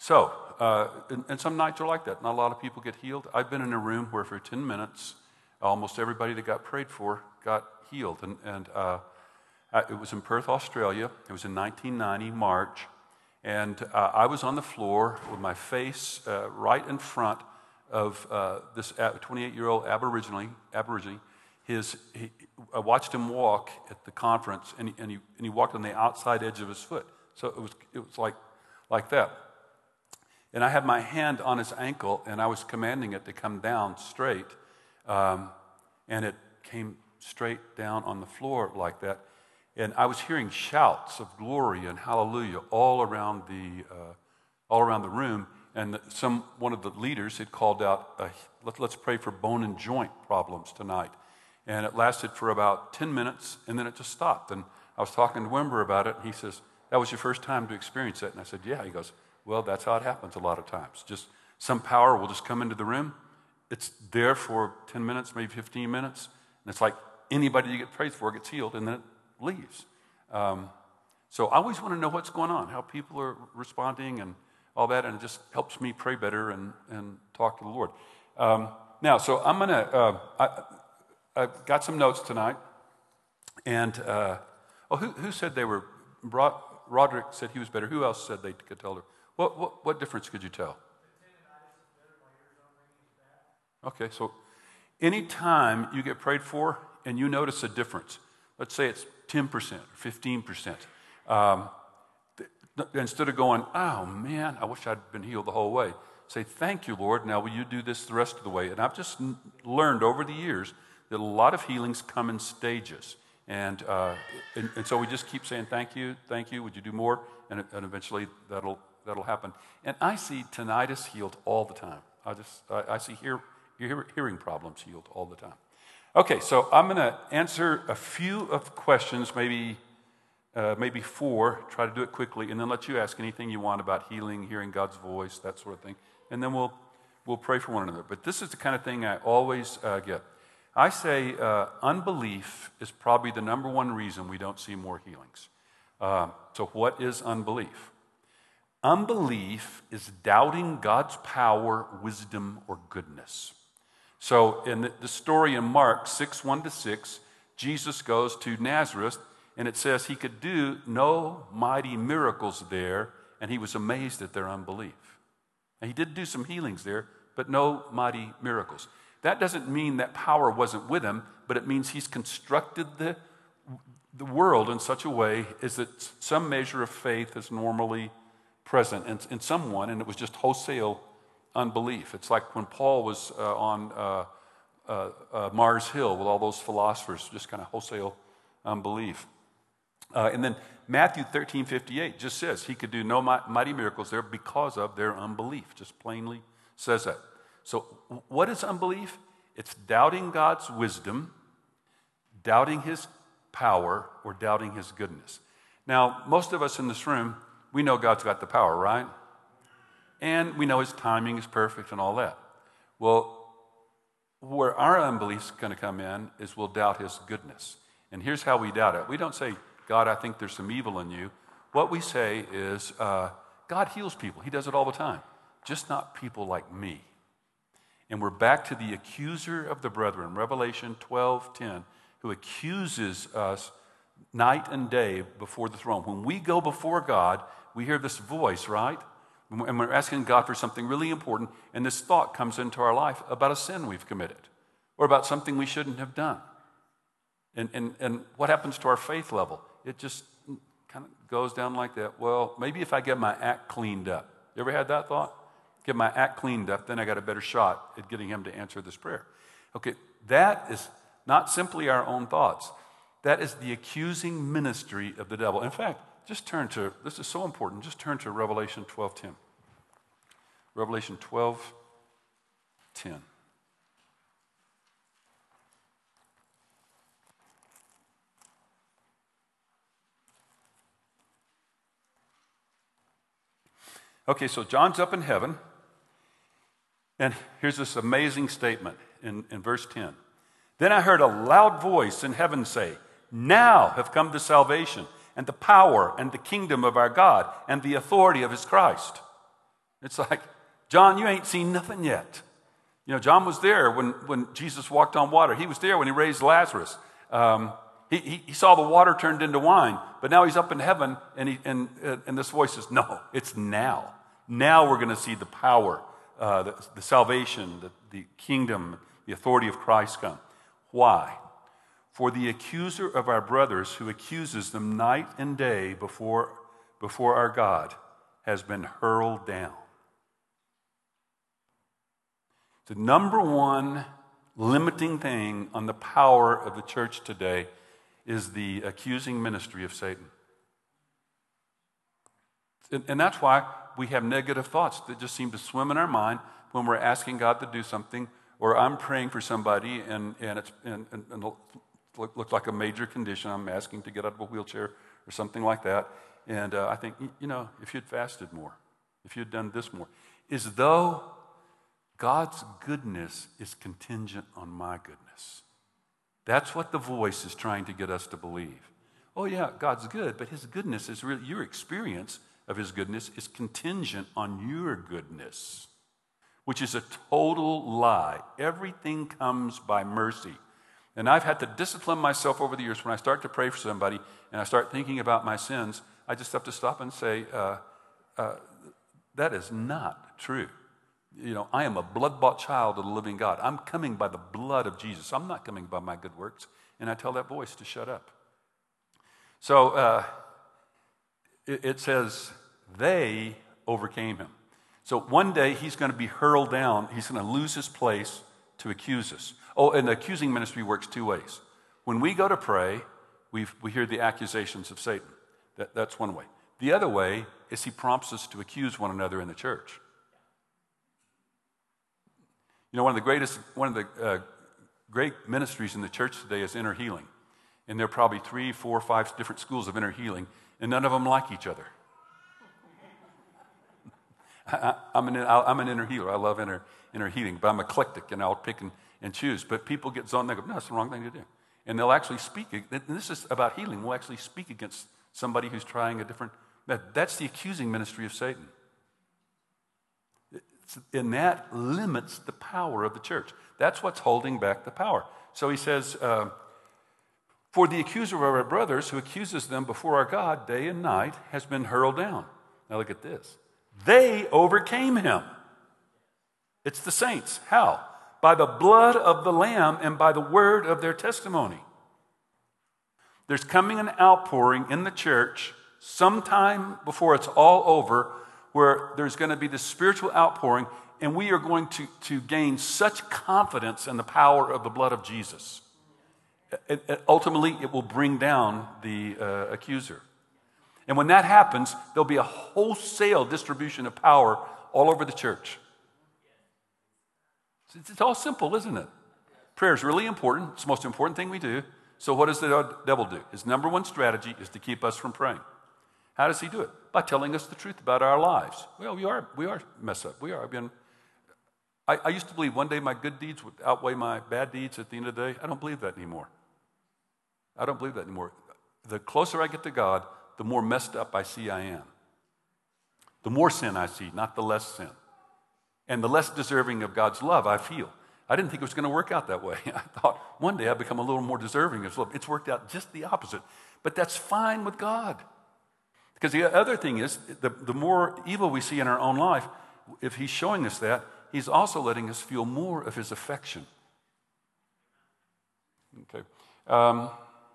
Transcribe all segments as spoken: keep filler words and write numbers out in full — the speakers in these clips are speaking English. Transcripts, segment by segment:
So, uh, and, and some nights are like that. Not a lot of people get healed. I've been in a room where for ten minutes, almost everybody that got prayed for got healed. And, and uh, it was in Perth, Australia. It was in nineteen ninety, March. And uh, I was on the floor with my face uh, right in front of uh, this twenty-eight-year-old Aborigine. Aborigine. His, he, I watched him walk at the conference, and he, and, he, and he walked on the outside edge of his foot. So it was, it was like, like that. And I had my hand on his ankle, and I was commanding it to come down straight. Um, and it came straight down on the floor like that. And I was hearing shouts of glory and hallelujah all around the, uh, all around the room. And some one of the leaders had called out, uh, Let, let's pray for bone and joint problems tonight. And it lasted for about ten minutes, and then it just stopped. And I was talking to Wimber about it, and he says, that was your first time to experience it? And I said, yeah. He goes, well, that's how it happens a lot of times. Just some power will just come into the room. It's there for ten minutes, maybe fifteen minutes. And it's like anybody you get prayed for gets healed, and then it leaves. Um, so I always want to know what's going on, how people are responding and all that, and it just helps me pray better and, and talk to the Lord. Um, now, so I'm going to, uh, I, I've got some notes tonight. And, uh, oh, who, who said they were, Rod, Roderick said he was better. Who else said they could tell her? What, what, what difference could you tell? Okay, so anytime you get prayed for and you notice a difference, let's say it's ten percent or fifteen percent, um, th- instead of going, oh man, I wish I'd been healed the whole way, say, thank you, Lord, now will you do this the rest of the way? And I've just n- learned over the years that a lot of healings come in stages. And, uh, and, and so we just keep saying, thank you, thank you, would you do more? And, and eventually that'll that'll happen. And I see tinnitus healed all the time. I just, I, I see hear, hear, hearing problems healed all the time. Okay, so I'm going to answer a few of questions, maybe uh, maybe four, try to do it quickly, and then let you ask anything you want about healing, hearing God's voice, that sort of thing. And then we'll we'll pray for one another. But this is the kind of thing I always uh, get. I say uh, unbelief is probably the number one reason we don't see more healings. Uh, so what is unbelief? Unbelief is doubting God's power, wisdom, or goodness. So in the, the story in Mark six, one to six, Jesus goes to Nazareth, and it says he could do no mighty miracles there, and he was amazed at their unbelief. And he did do some healings there, but no mighty miracles. That doesn't mean that power wasn't with him, but it means he's constructed the, the world in such a way as that some measure of faith is normally present in, in someone, and it was just wholesale unbelief. It's like when Paul was uh, on uh, uh, uh, Mars Hill with all those philosophers, just kind of wholesale unbelief. Uh, and then Matthew thirteen fifty-eight just says he could do no mighty miracles there because of their unbelief, just plainly says that. So what is unbelief? It's doubting God's wisdom, doubting his power, or doubting his goodness. Now, most of us in this room, we know God's got the power, right? And we know his timing is perfect and all that. Well, where our unbelief's going to come in is we'll doubt his goodness. And here's how we doubt it. We don't say, God, I think there's some evil in you. What we say is, uh, God heals people. He does it all the time. Just not people like me. And we're back to the accuser of the brethren, Revelation twelve ten, who accuses us night and day before the throne. When we go before God, we hear this voice, right? And we're asking God for something really important, and this thought comes into our life about a sin we've committed or about something we shouldn't have done. And, and, and what happens to our faith level? It just kind of goes down like that. Well, maybe if I get my act cleaned up. You ever had that thought? Get my act cleaned up, then I got a better shot at getting him to answer this prayer. Okay, that is not simply our own thoughts. That is the accusing ministry of the devil. In fact, just turn to, this is so important, just turn to Revelation twelve ten. Revelation twelve ten. Okay, so John's up in heaven, and here's this amazing statement in, in verse ten. Then I heard a loud voice in heaven say, now have come the salvation and the power and the kingdom of our God and the authority of his Christ. It's like, John, you ain't seen nothing yet. You know, John was there when, when Jesus walked on water. He was there when he raised Lazarus. Um, he, he, he saw the water turned into wine, but now he's up in heaven, and, he, and, and this voice says, no, it's now. Now we're going to see the power, uh, the, the salvation, the, the kingdom, the authority of Christ come. Why? For the accuser of our brothers who accuses them night and day before, before our God has been hurled down. The number one limiting thing on the power of the church today is the accusing ministry of Satan. And, and that's why we have negative thoughts that just seem to swim in our mind when we're asking God to do something, or I'm praying for somebody and, and it's and, and, and it looks like a major condition. I'm asking to get out of a wheelchair or something like that. And uh, I think, you know, if you'd fasted more, if you'd done this more, as though God's goodness is contingent on my goodness. That's what the voice is trying to get us to believe. Oh yeah, God's good, but his goodness is really, your experience of his goodness is contingent on your goodness, which is a total lie. Everything comes by mercy. And I've had to discipline myself over the years. When I start to pray for somebody and I start thinking about my sins, I just have to stop and say, uh, uh, that is not true. You know, I am a blood-bought child of the living God. I'm coming by the blood of Jesus. I'm not coming by my good works. And I tell that voice to shut up. So uh, it, it says, they overcame him. So one day he's going to be hurled down. He's going to lose his place to accuse us. Oh, and the accusing ministry works two ways. When we go to pray, we we hear the accusations of Satan. That, that's one way. The other way is he prompts us to accuse one another in the church. You know, one of the greatest, one of the uh, great ministries in the church today is inner healing. And there are probably three, four, five different schools of inner healing, and none of them like each other. I, I'm, an, I'm an inner healer. I love inner, inner healing, but I'm eclectic, and I'll pick and, and choose. But people get zoned, they go, no, that's the wrong thing to do. And they'll actually speak, and this is about healing, we'll actually speak against somebody who's trying a different method. That's the accusing ministry of Satan. And that limits the power of the church. That's what's holding back the power. So he says, uh, for the accuser of our brothers who accuses them before our God day and night has been hurled down. Now look at this. They overcame him. It's the saints. How? By the blood of the Lamb and by the word of their testimony. There's coming an outpouring in the church sometime before it's all over, where there's going to be this spiritual outpouring, and we are going to, to gain such confidence in the power of the blood of Jesus. It, it, ultimately, it will bring down the uh, accuser. And when that happens, there'll be a wholesale distribution of power all over the church. It's, it's all simple, isn't it? Prayer is really important. It's the most important thing we do. So what does the devil do? His number one strategy is to keep us from praying. How does he do it? By telling us the truth about our lives. Well, we are we are messed up. We are. I've been, I, I used to believe one day my good deeds would outweigh my bad deeds at the end of the day. I don't believe that anymore. I don't believe that anymore. The closer I get to God, the more messed up I see I am. The more sin I see, not the less sin. And the less deserving of God's love I feel. I didn't think it was going to work out that way. I thought one day I'd become a little more deserving of His love. It's worked out just the opposite. But that's fine with God. Because the other thing is, the, the more evil we see in our own life, if He's showing us that, He's also letting us feel more of His affection. Okay. Um,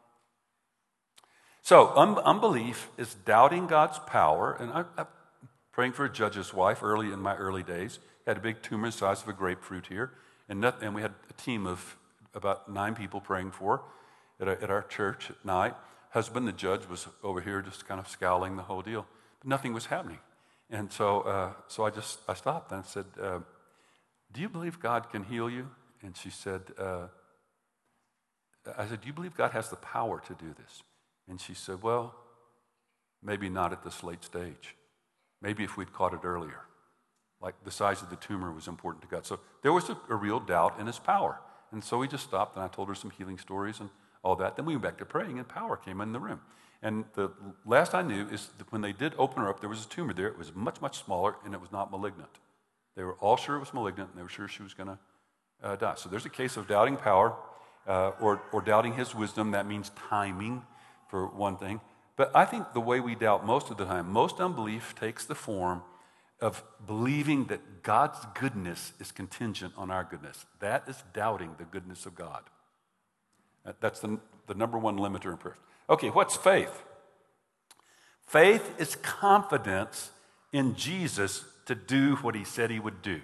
so, un- unbelief is doubting God's power. And I, I'm praying for a judge's wife early in my early days. Had a big tumor the size of a grapefruit here. And, that, and we had a team of about nine people praying for her at, a, at our church at night. Husband, the judge, was over here just kind of scowling the whole deal. But nothing was happening. And so uh, so I just, I stopped and I said, uh, do you believe God can heal you? And she said, uh, I said, do you believe God has the power to do this? And she said, well, maybe not at this late stage. Maybe if we'd caught it earlier. Like the size of the tumor was important to God. So there was a, a real doubt in His power. And so we just stopped and I told her some healing stories and all that. Then we went back to praying and power came in the room. And the last I knew is that when they did open her up, there was a tumor there. It was much, much smaller, and it was not malignant. They were all sure it was malignant, and they were sure she was going to uh, die. So there's a case of doubting power uh, or, or doubting his wisdom. That means timing, for one thing. But I think the way we doubt most of the time, most unbelief takes the form of believing that God's goodness is contingent on our goodness. That is doubting the goodness of God. That's the, the number one limiter in prayer. Okay, what's faith? Faith is confidence in Jesus to do what he said he would do.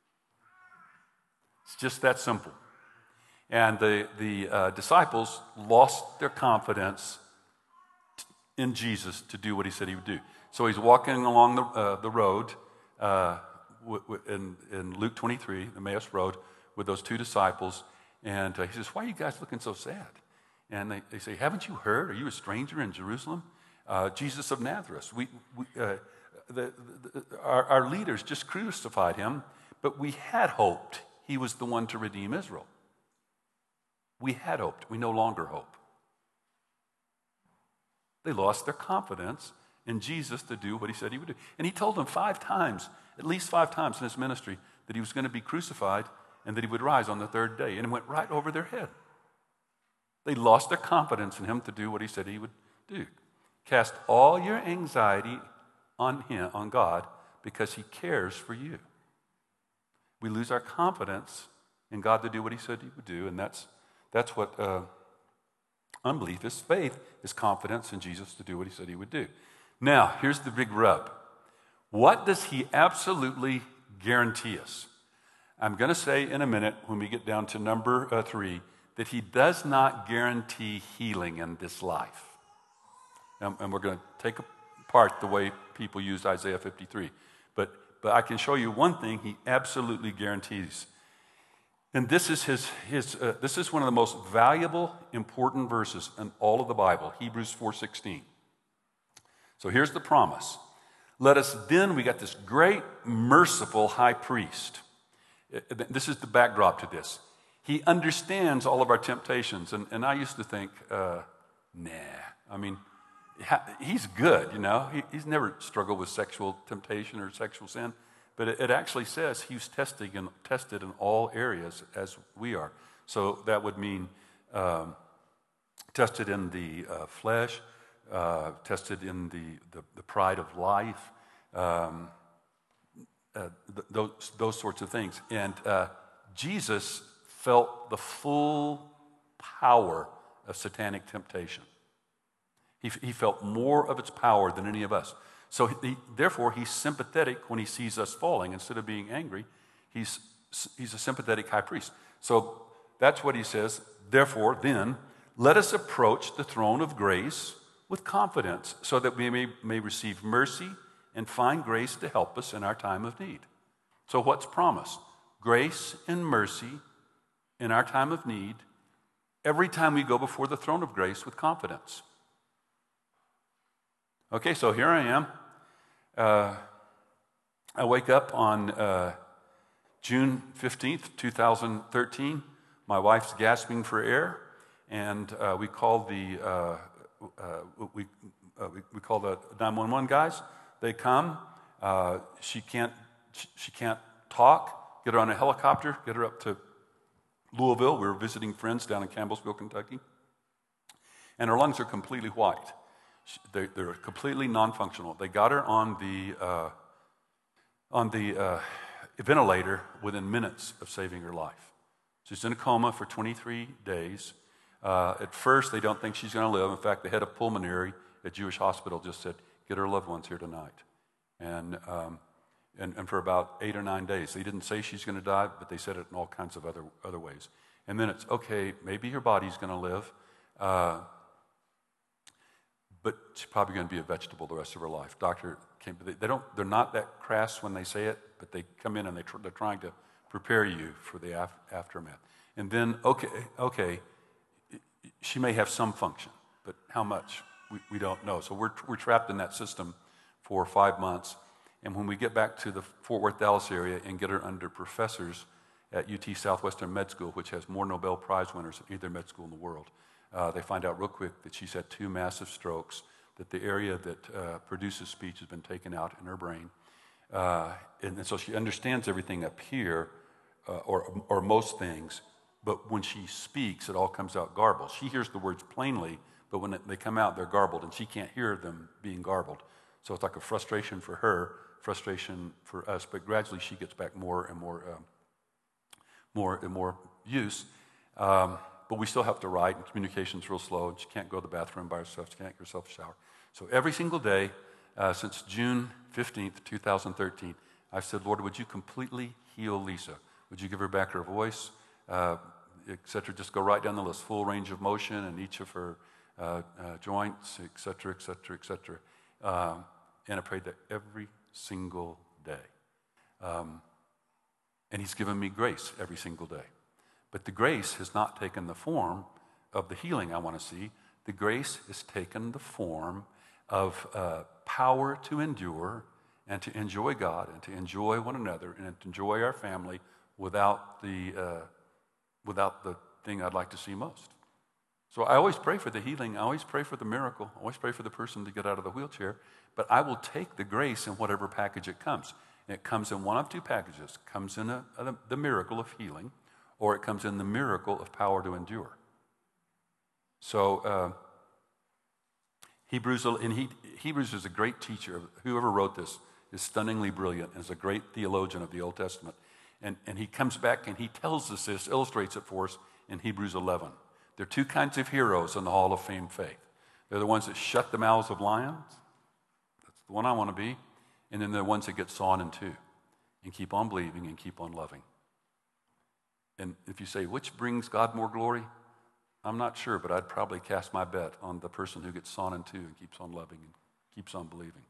It's just that simple. And the, the uh, disciples lost their confidence in Jesus to do what he said he would do. So he's walking along the, uh, the road uh, w- w- in, in Luke twenty-three, the Emmaus Road, with those two disciples. And uh, he says, why are you guys looking so sad? And they, they say, haven't you heard? Are you a stranger in Jerusalem? Uh, Jesus of Nazareth. We, we, uh, the, the, our, our leaders just crucified him, but we had hoped he was the one to redeem Israel. We had hoped. We no longer hope. They lost their confidence in Jesus to do what he said he would do. And he told them five times, at least five times in his ministry, that he was going to be crucified and that he would rise on the third day. And it went right over their head. They lost their confidence in him to do what he said he would do. Cast all your anxiety on him, on God, because he cares for you. We lose our confidence in God to do what he said he would do, and that's that's what uh, unbelief is. Faith is confidence in Jesus to do what he said he would do. Now, here's the big rub. What does he absolutely guarantee us? I'm going to say in a minute, when we get down to number uh, three, that he does not guarantee healing in this life. And, and we're going to take apart the way people use Isaiah fifty-three. But, but I can show you one thing he absolutely guarantees. And this is his, his uh, this is one of the most valuable, important verses in all of the Bible, Hebrews four sixteen. So here's the promise. Let us then, we got this great, merciful high priest. This is the backdrop to this. He understands all of our temptations. And, and I used to think, uh, nah, I mean, he's good, you know. He, he's never struggled with sexual temptation or sexual sin. But it, it actually says he was testing and tested in all areas as we are. So that would mean um, tested in the uh, flesh, uh, tested in the, the, the pride of life, um, uh, th- those, those sorts of things. And uh, Jesus felt the full power of satanic temptation. He, he felt more of its power than any of us. So he, therefore, he's sympathetic when he sees us falling. Instead of being angry, he's, he's a sympathetic high priest. So that's what he says. Therefore, then, let us approach the throne of grace with confidence so that we may, may receive mercy and find grace to help us in our time of need. So what's promised? Grace and mercy in our time of need every time we go before the throne of grace with confidence. Okay, so here I am. Uh, I wake up on uh, June fifteenth, twenty thirteen. My wife's gasping for air, and uh, we call the uh, uh, we, uh, we we call the nine one one guys. They come. Uh, she can't she, she can't talk. Get her on a helicopter. Get her up to Louisville. We were visiting friends down in Campbellsville, Kentucky, and her lungs are completely white. They're, they're completely non-functional. They got her on the uh, on the uh, ventilator within minutes of saving her life. She's in a coma for twenty-three days. Uh, at first, they don't think she's going to live. In fact, the head of pulmonary at Jewish Hospital just said, "Get her loved ones here tonight." And um, and, and for about eight or nine days, they didn't say she's going to die, but they said it in all kinds of other other ways. And then it's okay. Maybe your body's going to live. Uh, But she's probably going to be a vegetable the rest of her life. Doctor came. They, they don't. They're not that crass when they say it, but they come in and they tr- they're trying to prepare you for the af- aftermath. And then, okay, okay, she may have some function, but how much we, we don't know. So we're we're trapped in that system for five months. And when we get back to the Fort Worth, Dallas area and get her under professors at U T Southwestern Med School, which has more Nobel Prize winners than either med school in the world, Uh, they find out real quick that she's had two massive strokes, that the area that uh, produces speech has been taken out in her brain. Uh, and, and so she understands everything up here, uh, or, or most things, but when she speaks, it all comes out garbled. She hears the words plainly, but when it, they come out, they're garbled, and she can't hear them being garbled. So it's like a frustration for her, frustration for us, but gradually she gets back more and more, um, more and more use. Um, but we still have to write, and communication's real slow, and she can't go to the bathroom by herself, she can't get herself a shower. So every single day, uh, since June fifteenth, two thousand thirteen, I've said, Lord, would you completely heal Lisa? Would you give her back her voice, uh, et cetera? Just go right down the list, full range of motion in each of her uh, uh, joints, et cetera, et cetera, et cetera. Um, and I prayed that every single day. Um, and he's given me grace every single day. But the grace has not taken the form of the healing I want to see. The grace has taken the form of uh, power to endure and to enjoy God and to enjoy one another and to enjoy our family without the, uh, without the thing I'd like to see most. So I always pray for the healing. I always pray for the miracle. I always pray for the person to get out of the wheelchair. But I will take the grace in whatever package it comes. And it comes in one of two packages. It comes in a, a, the miracle of healing, or it comes in the miracle of power to endure. So uh, Hebrews, and he, Hebrews is a great teacher. Whoever wrote this is stunningly brilliant and is a great theologian of the Old Testament. And, and he comes back and he tells us this, illustrates it for us in Hebrews eleven. There are two kinds of heroes in the Hall of Fame faith. They're the ones that shut the mouths of lions. That's the one I want to be. And then they're the ones that get sawn in two and keep on believing and keep on loving. And if you say, which brings God more glory? I'm not sure, but I'd probably cast my bet on the person who gets sawn in two and keeps on loving and keeps on believing.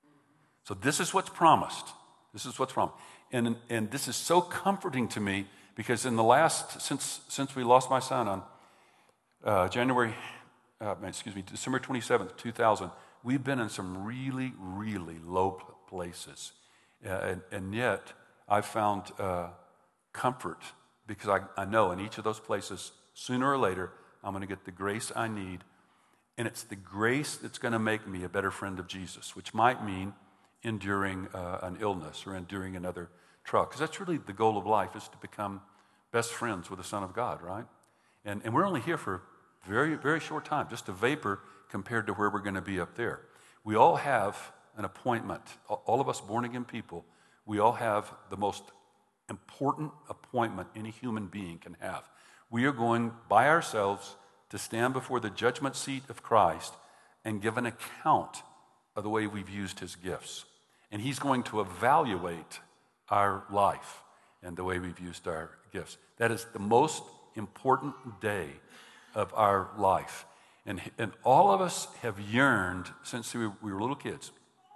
So this is what's promised. This is what's promised. And, and this is so comforting to me because in the last, since, since we lost my son on uh, January, uh, excuse me, December twenty-seventh, two thousand, we've been in some really, really low places. Uh, and, and yet I've found uh, comfort because I, I know in each of those places, sooner or later, I'm going to get the grace I need. And it's the grace that's going to make me a better friend of Jesus, which might mean enduring uh, an illness or enduring another trial. Because that's really the goal of life, is to become best friends with the Son of God, right? And, and we're only here for a very, very short time, just a vapor compared to where we're going to be up there. We all have an appointment. All of us born-again people, we all have the most important appointment any human being can have. We are going by ourselves to stand before the judgment seat of Christ and give an account of the way we've used his gifts. And he's going to evaluate our life and the way we've used our gifts. That is the most important day of our life. And, and all of us have yearned, since we, we were little kids,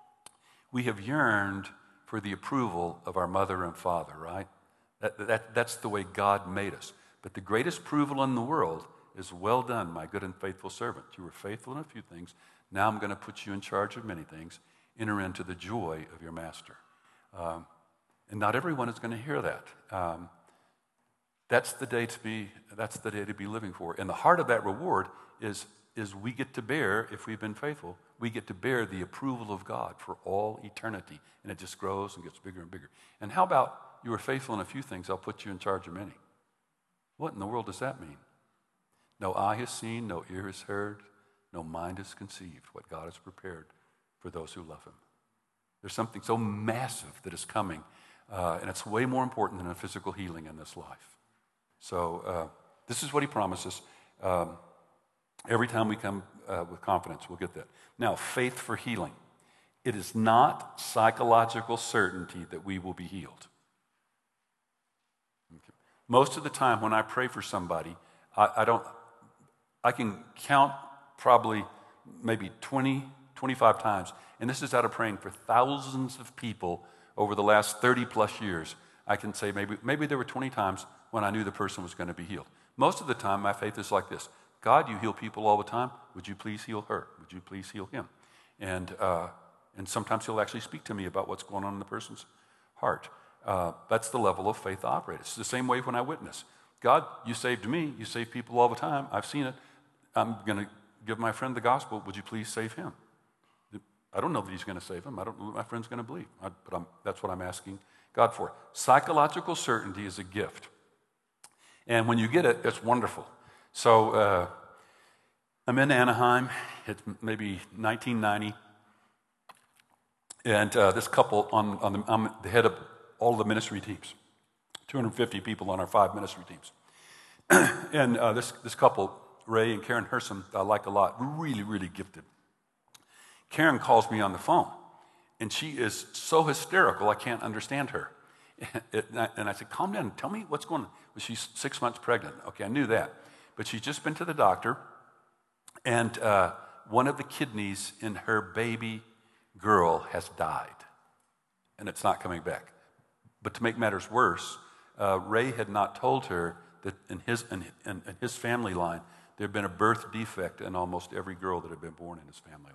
we have yearned for the approval of our mother and father, right? That, that, that's the way God made us. But the greatest approval in the world is, well done, my good and faithful servant. You were faithful in a few things. Now I'm going to put you in charge of many things. Enter into the joy of your master. Um, and not everyone is going to hear that. Um, that's the day to be. That's the day to be living for. And the heart of that reward is is we get to bear, if we've been faithful, we get to bear the approval of God for all eternity. And it just grows and gets bigger and bigger. And how about you were faithful in a few things, I'll put you in charge of many. What in the world does that mean? No eye has seen, no ear has heard, no mind has conceived what God has prepared for those who love him. There's something so massive that is coming, uh, and it's way more important than a physical healing in this life. So uh, this is what he promises. Um, every time we come uh, with confidence, we'll get that. Now, faith for healing. It is not psychological certainty that we will be healed. Okay. Most of the time when I pray for somebody, I, I don't, I can count probably maybe twenty, twenty-five times, and this is out of praying for thousands of people over the last thirty plus years. I can say maybe, maybe there were twenty times when I knew the person was going to be healed. Most of the time, my faith is like this. God, you heal people all the time. Would you please heal her? Would you please heal him? And uh, and sometimes he'll actually speak to me about what's going on in the person's heart. Uh, that's the level of faith I operate. It's the same way when I witness. God, you saved me. You save people all the time. I've seen it. I'm going to give my friend the gospel. Would you please save him? I don't know that he's going to save him. I don't know what my friend's going to believe. I, but I'm, that's what I'm asking God for. Psychological certainty is a gift. And when you get it, it's wonderful. So uh, I'm in Anaheim. It's maybe nineteen ninety. And uh, this couple, on, on the, I'm the head of all the ministry teams, two hundred fifty people on our five ministry teams. and uh, this, this couple, Ray and Karen Herson, I like a lot, really, really gifted. Karen calls me on the phone, and she is so hysterical, I can't understand her. And I, and I said, calm down, tell me what's going on. Well, she's six months pregnant. Okay, I knew that. But she's just been to the doctor, and uh, one of the kidneys in her baby girl has died, and it's not coming back. But to make matters worse, uh, Ray had not told her that in his, in, in, in his family line, there had been a birth defect in almost every girl that had been born in his family line.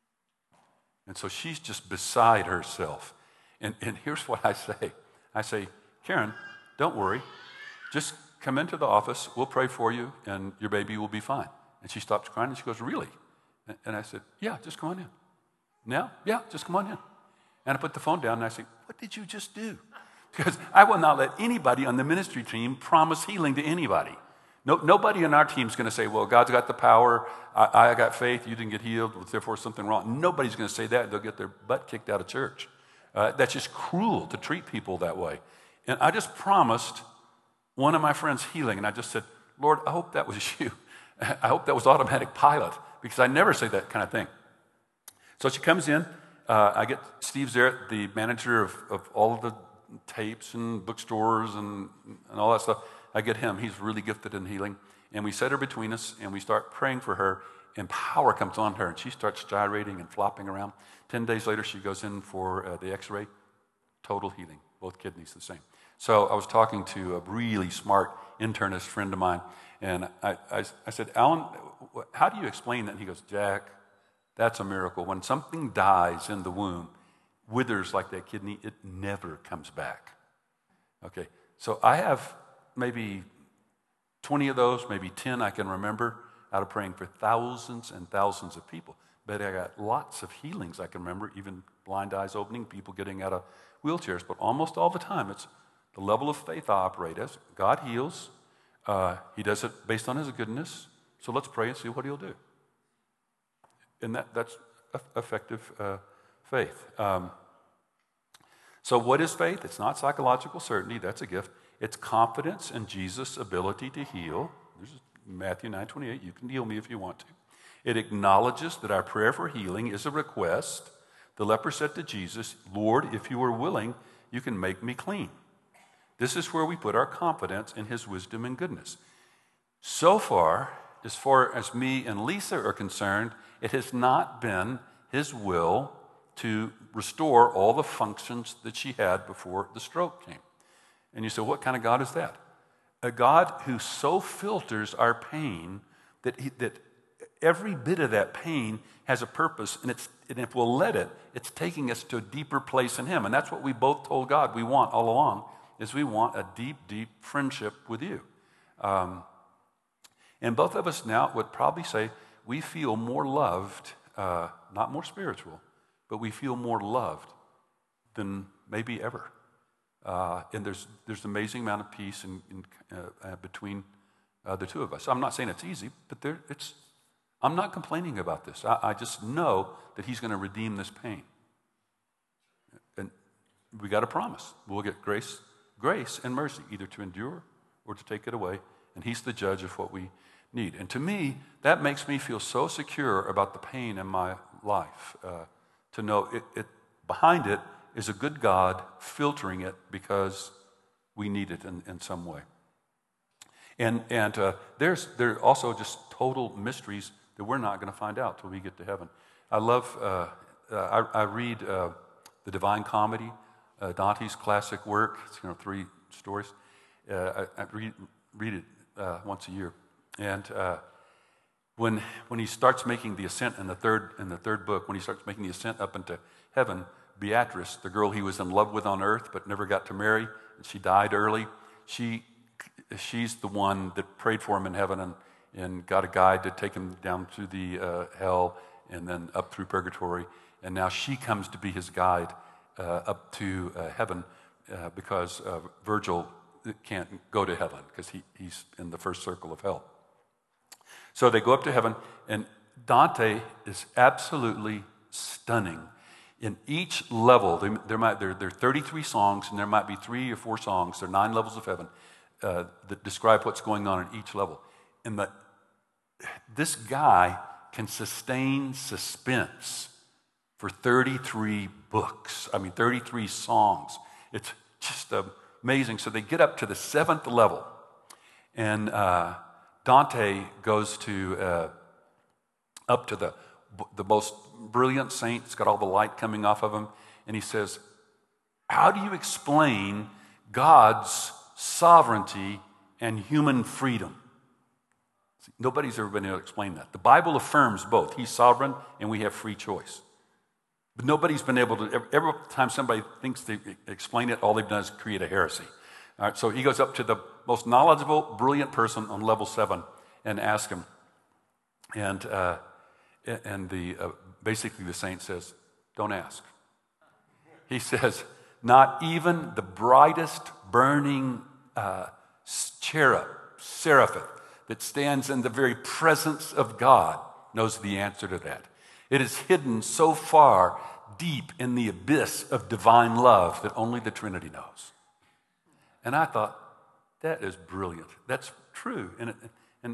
And so she's just beside herself. And, and here's what I say. I say, Karen, don't worry. Just come into the office. We'll pray for you, and your baby will be fine. And she stops crying, and she goes, really? And, and I said, yeah, just come on in. Now? Yeah, just come on in. And I put the phone down, and I say, what did you just do? Because I will not let anybody on the ministry team promise healing to anybody. No, nobody on our team is going to say, well, God's got the power, I, I got faith, you didn't get healed, therefore something wrong. Nobody's going to say that. They'll get their butt kicked out of church. Uh, that's just cruel to treat people that way. And I just promised one of my friends healing, and I just said, Lord, I hope that was you. I hope that was automatic pilot, because I never say that kind of thing. So she comes in. Uh, I get Steve Zarrett, the manager of, of all of the tapes and bookstores and, and all that stuff. I get him. He's really gifted in healing. And we set her between us, and we start praying for her, and power comes on her, and she starts gyrating and flopping around. Ten days later, she goes in for uh, the x-ray. Total healing. Both kidneys the same. So I was talking to a really smart internist friend of mine, and I, I, I said, Alan, how do you explain that? And he goes, Jack, that's a miracle. When something dies in the womb, withers like that kidney, it never comes back. Okay, so I have maybe twenty of those, maybe ten I can remember out of praying for thousands and thousands of people. But I got lots of healings I can remember, even blind eyes opening, people getting out of wheelchairs. But almost all the time, it's the level of faith I operate as. God heals. Uh, he does it based on his goodness. So let's pray and see what he'll do. And that, that's effective uh, faith. Um, so what is faith? It's not psychological certainty. That's a gift. It's confidence in Jesus' ability to heal. There's Matthew nine twenty-eight. You can heal me if you want to. It acknowledges that our prayer for healing is a request. The leper said to Jesus, Lord, if you are willing, you can make me clean. This is where we put our confidence in his wisdom and goodness. So far, as far as me and Lisa are concerned, it has not been his will to restore all the functions that she had before the stroke came. And you say, what kind of God is that? A God who so filters our pain that, he, that every bit of that pain has a purpose, and, it's, and if we'll let it, it's taking us to a deeper place in him. And that's what we both told God we want all along, is we want a deep, deep friendship with you. Um, and both of us now would probably say we feel more loved, uh, not more spiritual, but we feel more loved than maybe ever. Uh, and there's there's an amazing amount of peace in, in, uh, uh, between uh, the two of us. I'm not saying it's easy, but there, it's. I'm not complaining about this. I, I just know that he's going to redeem this pain. And we got a promise. We'll get grace, grace and mercy, either to endure or to take it away. And he's the judge of what we need. And to me, that makes me feel so secure about the pain in my life. Uh, to know it, it behind it is a good God filtering it because we need it in, in some way. And and uh, there's there are also just total mysteries that we're not going to find out till we get to heaven. I love, uh, uh, I, I read uh, the Divine Comedy, uh, Dante's classic work. It's, you know, three stories. Uh, I, I read, read it uh, once a year. And uh, when when he starts making the ascent in the third in the third book, when he starts making the ascent up into heaven, Beatrice, the girl he was in love with on earth but never got to marry, and she died early, she she's the one that prayed for him in heaven, and, and got a guide to take him down through the uh, hell and then up through purgatory. And now she comes to be his guide uh, up to uh, heaven uh, because uh, Virgil can't go to heaven because he, he's in the first circle of hell. So they go up to heaven, and Dante is absolutely stunning. In each level, there, there might there, there are thirty-three songs, and there might be three or four songs. There are nine levels of heaven uh, that describe what's going on in each level. And the, this guy can sustain suspense for thirty-three books. I mean, thirty-three songs. It's just amazing. So they get up to the seventh level, and uh, Dante goes to uh, up to the the most brilliant saint. It's got all the light coming off of him, and he says, "How do you explain God's sovereignty and human freedom?" See, nobody's ever been able to explain that. The Bible affirms both. He's sovereign, and we have free choice. But nobody's been able to. Every time somebody thinks they explain it, all they've done is create a heresy. All right, so he goes up to the most knowledgeable, brilliant person on level seven and asks him. And uh, and the uh, basically the saint says, "Don't ask." He says, "Not even the brightest burning uh, cherub, seraphim, that stands in the very presence of God knows the answer to that. It is hidden so far deep in the abyss of divine love that only the Trinity knows." And I thought, that is brilliant. That's true. And, and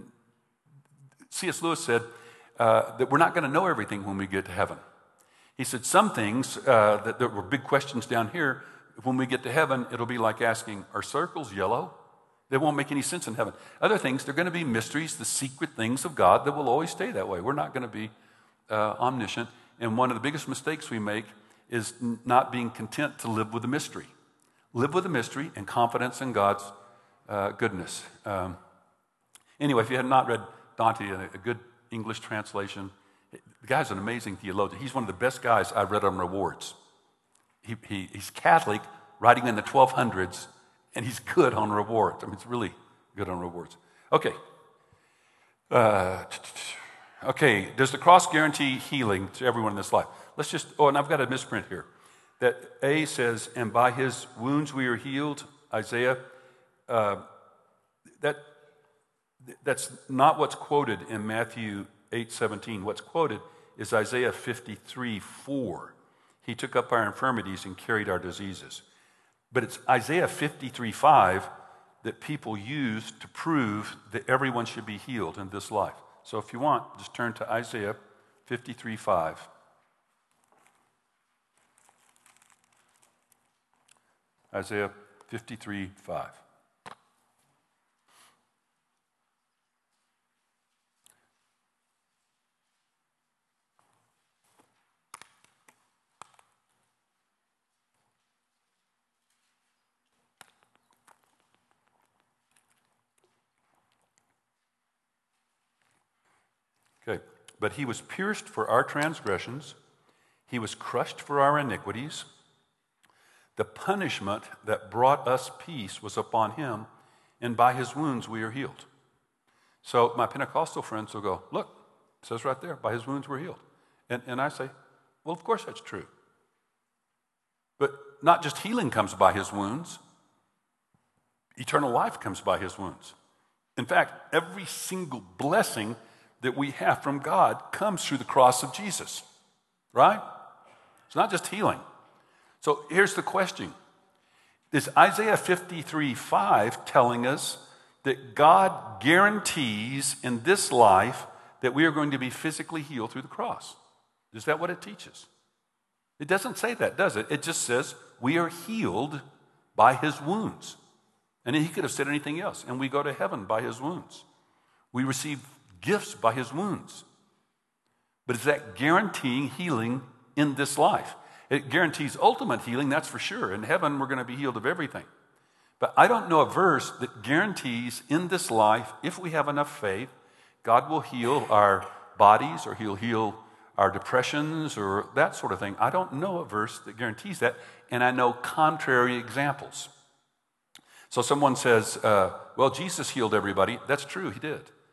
C S Lewis said uh, that we're not going to know everything when we get to heaven. He said some things uh, that, that were big questions down here, when we get to heaven, it'll be like asking, are circles yellow? They won't make any sense in heaven. Other things, they're going to be mysteries, the secret things of God that will always stay that way. We're not going to be uh, omniscient. And one of the biggest mistakes we make is n- not being content to live with the mystery. Live with the mystery and confidence in God's uh, goodness. Um, anyway, if you had not read Dante, a, a good English translation, the guy's an amazing theologian. He's one of the best guys I've read on rewards. He, he, he's Catholic, writing in the twelve hundreds, and he's good on rewards. I mean, it's really good on rewards. Okay. Uh, okay, does the cross guarantee healing to everyone in this life? Let's just, oh, and I've got a misprint here. That A says, and by his wounds we are healed, Isaiah. Uh, that That's not what's quoted in Matthew eight seventeen. What's quoted is Isaiah fifty-three four. He took up our infirmities and carried our diseases. But it's Isaiah fifty-three five that people use to prove that everyone should be healed in this life. So if you want, just turn to Isaiah fifty-three five. Isaiah fifty-three five. Okay, but he was pierced for our transgressions, he was crushed for our iniquities. The punishment that brought us peace was upon him, and by his wounds we are healed. So my Pentecostal friends will go, look, it says right there, by his wounds we're healed. And, and I say, well, of course that's true. But not just healing comes by his wounds, eternal life comes by his wounds. In fact, every single blessing that we have from God comes through the cross of Jesus, right? It's not just healing. So here's the question. Is Isaiah fifty-three five telling us that God guarantees in this life that we are going to be physically healed through the cross? Is that what it teaches? It doesn't say that, does it? It just says we are healed by his wounds. And he could have said anything else. And we go to heaven by his wounds. We receive gifts by his wounds. But is that guaranteeing healing in this life? It guarantees ultimate healing, that's for sure. In heaven, we're going to be healed of everything. But I don't know a verse that guarantees in this life, if we have enough faith, God will heal our bodies or he'll heal our depressions or that sort of thing. I don't know a verse that guarantees that, and I know contrary examples. So someone says, uh, well, Jesus healed everybody. That's true, he did.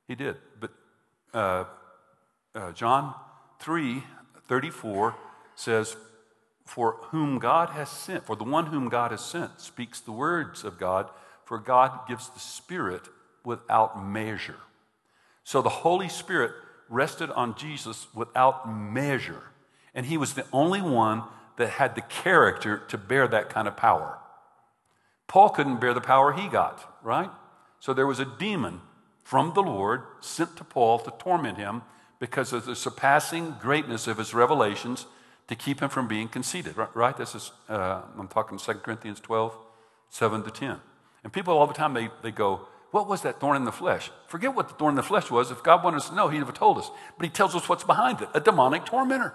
He did. But uh, uh, John three thirty-four says, for whom God has sent, for the one whom God has sent speaks the words of God, for God gives the Spirit without measure. So the Holy Spirit rested on Jesus without measure. And he was the only one that had the character to bear that kind of power. Paul couldn't bear the power he got, right? So there was a demon from the Lord sent to Paul to torment him because of the surpassing greatness of his revelations to keep him from being conceited, right? right? This is, uh, I'm talking Second Corinthians twelve, seven to ten. And people all the time, they, they go, what was that thorn in the flesh? Forget what the thorn in the flesh was. If God wanted us to know, he'd have told us. But he tells us what's behind it, a demonic tormentor.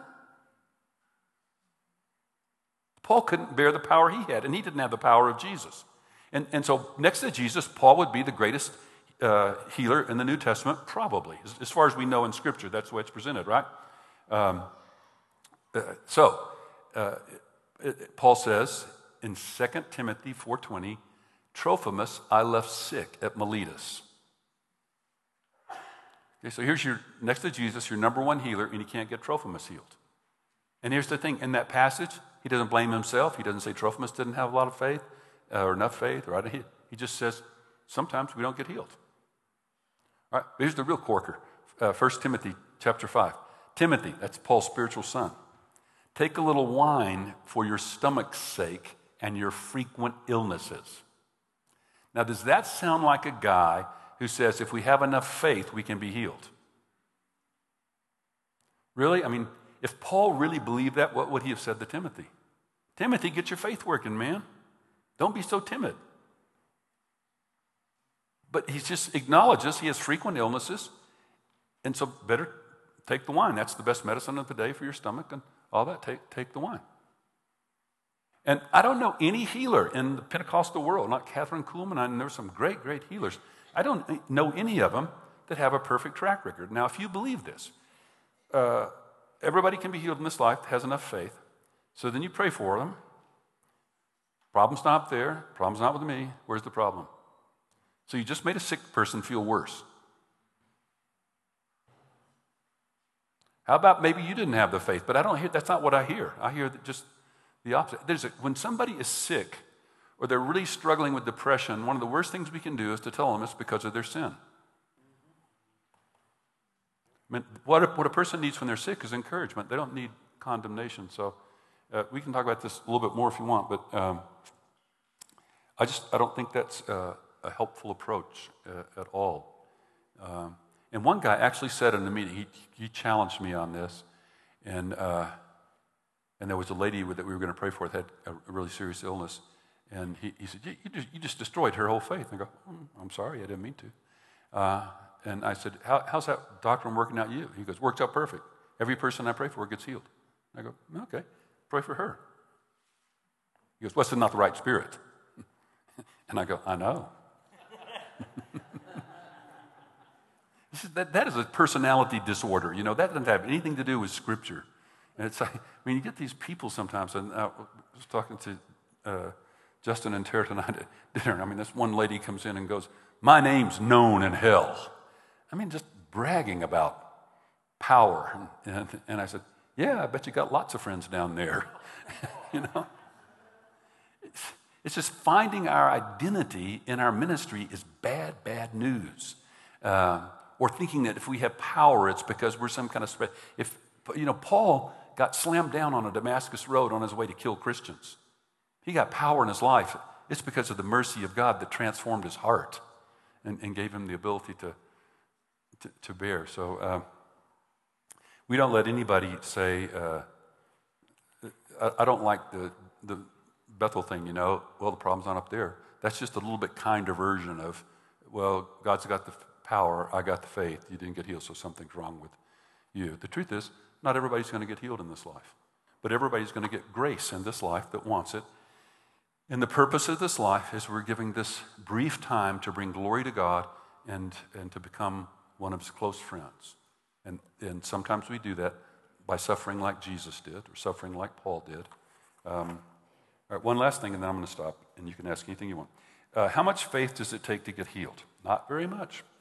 Paul couldn't bear the power he had, and he didn't have the power of Jesus. And, and so next to Jesus, Paul would be the greatest uh, healer in the New Testament, probably. As, as far as we know in Scripture, that's the way it's presented, right? Um, uh, so, uh, it, it, Paul says in Second Timothy four twenty, Trophimus I left sick at Miletus. Okay, so here's your, next to Jesus, your number one healer, and you can't get Trophimus healed. And here's the thing, in that passage, he doesn't blame himself. He doesn't say Trophimus didn't have a lot of faith uh, or enough faith. Right? He, he just says, sometimes we don't get healed. All right, here's the real corker. Uh, First Timothy chapter five. Timothy, that's Paul's spiritual son. Take a little wine for your stomach's sake and your frequent illnesses. Now, does that sound like a guy who says if we have enough faith, we can be healed? Really? I mean, if Paul really believed that, what would he have said to Timothy? Timothy, get your faith working, man. Don't be so timid. But he just acknowledges he has frequent illnesses, and so better take the wine. That's the best medicine of the day for your stomach and all that. Take, take the wine. And I don't know any healer in the Pentecostal world, not Catherine Kuhlman, and there were some great, great healers. I don't know any of them that have a perfect track record. Now, if you believe this, uh, everybody can be healed in this life, has enough faith. So then you pray for them. Problem's not there. Problem's not with me. Where's the problem? So you just made a sick person feel worse. How about maybe you didn't have the faith? But I don't hear, that's not what I hear. I hear that just the opposite. There's a, when somebody is sick or they're really struggling with depression, one of the worst things we can do is to tell them it's because of their sin. I mean, what a, what a person needs when they're sick is encouragement. They don't need condemnation. So uh, we can talk about this a little bit more if you want, but um, I just I don't think that's uh, a helpful approach uh, at all. Um, and one guy actually said in the meeting, he he challenged me on this, and uh, and there was a lady that we were going to pray for that had a, a really serious illness, and he, he said, you, you, just, you just destroyed her whole faith. And I go, mm, I'm sorry, I didn't mean to. Uh, And I said, How, how's that doctrine working out you? He goes, works out perfect. Every person I pray for gets healed. I go, okay, pray for her. He goes, well, that's not the right spirit. And I go, I know. This is, that, that is a personality disorder. You know, that doesn't have anything to do with Scripture. And it's like, I mean, you get these people sometimes, and I was talking to uh, Justin and Tara tonight at dinner. I mean, this one lady comes in and goes, my name's known in hell. I mean, just bragging about power. And, and, and I said, yeah, I bet you got lots of friends down there. You know? It's, it's just finding our identity in our ministry is bad, bad news. Uh, or thinking that if we have power, it's because we're some kind of... Spe- if you know, Paul got slammed down on a Damascus road on his way to kill Christians. He got power in his life. It's because of the mercy of God that transformed his heart and, and gave him the ability to To, to bear. So uh, we don't let anybody say, uh, I, I don't like the, the Bethel thing, you know, well, the problem's not up there. That's just a little bit kinder version of, well, God's got the power, I got the faith, you didn't get healed, so something's wrong with you. The truth is, not everybody's going to get healed in this life, but everybody's going to get grace in this life that wants it. And the purpose of this life is we're giving this brief time to bring glory to God and, and to become one of his close friends. And, and sometimes we do that by suffering like Jesus did or suffering like Paul did. Um, all right, one last thing, and then I'm going to stop, and you can ask anything you want. Uh, how much faith does it take to get healed? Not very much.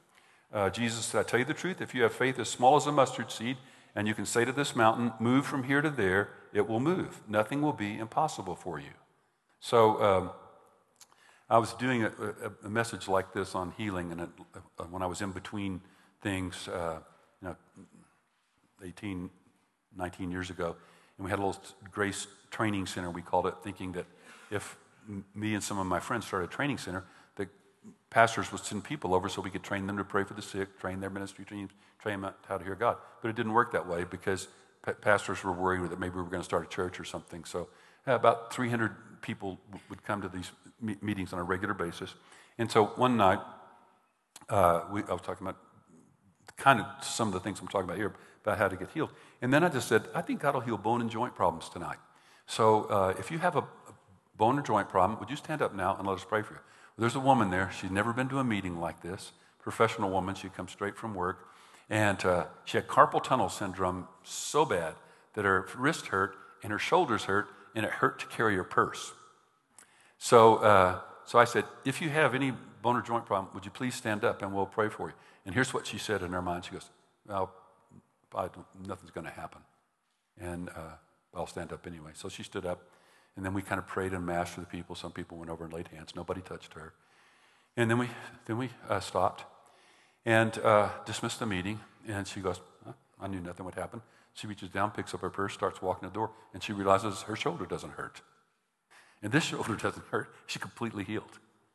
Uh, Jesus said, I tell you the truth, if you have faith as small as a mustard seed, and you can say to this mountain, move from here to there, it will move. Nothing will be impossible for you. So um, I was doing a, a, a message like this on healing, and it, uh, when I was in between things, uh, you know, eighteen, nineteen years ago, and we had a little grace training center, we called it, thinking that if m- me and some of my friends started a training center, the pastors would send people over so we could train them to pray for the sick, train their ministry teams, train them how to hear God. But it didn't work that way because pa- pastors were worried that maybe we were going to start a church or something. So uh, about three hundred people w- would come to these me- meetings on a regular basis. And so one night, uh, we, I was talking about kind of some of the things I'm talking about here, about how to get healed. And then I just said, I think God will heal bone and joint problems tonight. So uh, if you have a, a bone or joint problem, would you stand up now and let us pray for you? Well, there's a woman there. She's never been to a meeting like this. Professional woman. She comes straight from work. And uh, she had carpal tunnel syndrome so bad that her wrist hurt and her shoulders hurt, and it hurt to carry her purse. So, uh, so I said, if you have any bone or joint problem, would you please stand up and we'll pray for you? And here's what she said in her mind. She goes, well, I don't, nothing's going to happen. And uh, I'll stand up anyway. So she stood up, and then we kind of prayed and mass for the people. Some people went over and laid hands. Nobody touched her. And then we then we uh, stopped and uh, dismissed the meeting. And she goes, huh? I knew nothing would happen. She reaches down, picks up her purse, starts walking the door, and she realizes her shoulder doesn't hurt. And this shoulder doesn't hurt. She's completely healed.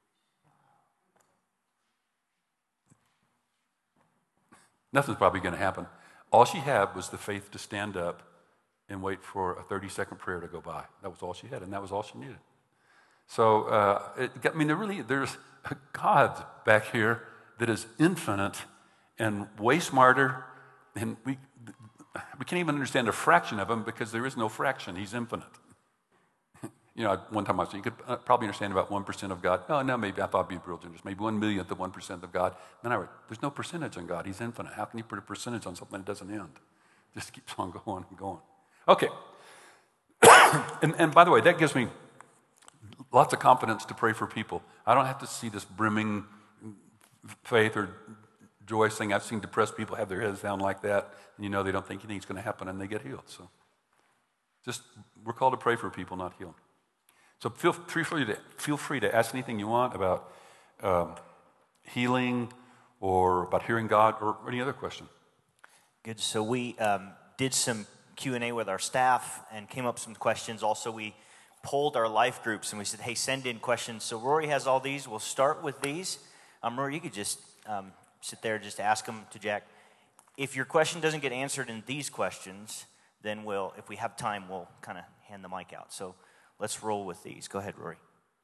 Nothing's probably going to happen. All she had was the faith to stand up and wait for a thirty-second prayer to go by. That was all she had, and that was all she needed. So, uh, it, I mean, there really, there's a God back here that is infinite and way smarter, and we we can't even understand a fraction of him because there is no fraction. He's infinite. You know, one time I said, you could probably understand about one percent of God. Oh, no, maybe I thought it'd be real generous. Maybe one millionth of one percent of God. Then I read, there's no percentage in God. He's infinite. How can you put a percentage on something that doesn't end? It just keeps on going and going. Okay. and, and by the way, that gives me lots of confidence to pray for people. I don't have to see this brimming faith or joy thing. I've seen depressed people have their heads down like that, and you know they don't think anything's going to happen, and they get healed. So just, we're called to pray for people, not heal. So feel free to, feel free to ask anything you want about um, healing or about hearing God or any other question. Good. So we um, did some Q and A with our staff and came up with some questions. Also, we polled our life groups and we said, hey, send in questions. So Rory has all these. We'll start with these. Um, Rory, you could just um, sit there and just ask them to Jack. If your question doesn't get answered in these questions, then we'll, if we have time, we'll kind of hand the mic out. So let's roll with these. Go ahead, Rory.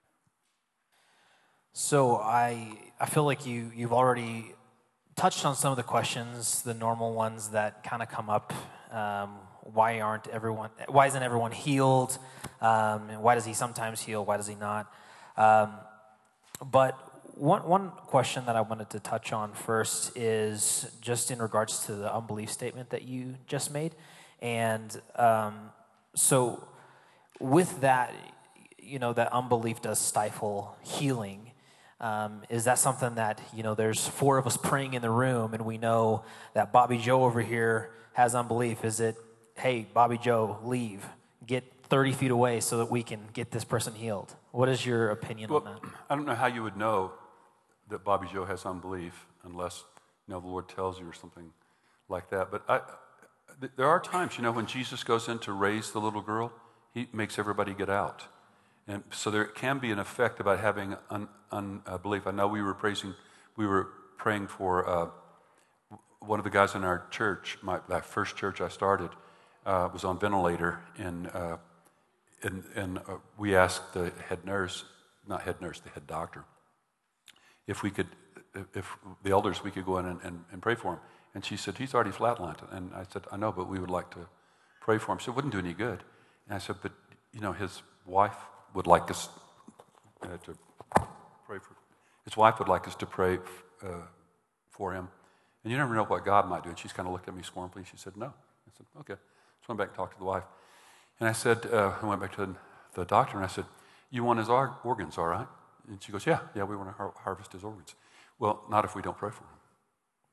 So I I feel like you, you've already touched on some of the questions, the normal ones that kind of come up. Um, why aren't everyone, why isn't everyone healed? Um, and why does he sometimes heal? Why does he not? Um, but one, one question that I wanted to touch on first is just in regards to the unbelief statement that you just made. And um, so with that, you know, that unbelief does stifle healing. Um, is that something that, you know, there's four of us praying in the room and we know that Bobby Joe over here has unbelief? Is it, hey, Bobby Joe, leave, get thirty feet away so that we can get this person healed? What is your opinion well, on that? I don't know how you would know that Bobby Joe has unbelief unless, you know, the Lord tells you or something like that. But I, th- there are times, you know, when Jesus goes in to raise the little girl, he makes everybody get out. And so there can be an effect about having un, unbelief. I know we were praising, we were praying for uh, one of the guys in our church. My that first church I started uh, was on ventilator, and uh, and, and uh, we asked the head nurse, not head nurse, the head doctor, if we could, if the elders, we could go in and, and, and pray for him. And she said, he's already flatlined. And I said, I know, but we would like to pray for him. She said, it wouldn't do any good. And I said, but, you know, his wife would like us uh, to pray for, his wife would like us to pray uh, for him. And you never know what God might do. And she's kind of looked at me scornfully. She said, no. I said, okay. So I went back and talked to the wife. And I said, uh, I went back to the doctor and I said, you want his organs, all right? And she goes, yeah, yeah, we want to har- harvest his organs. Well, not if we don't pray for him.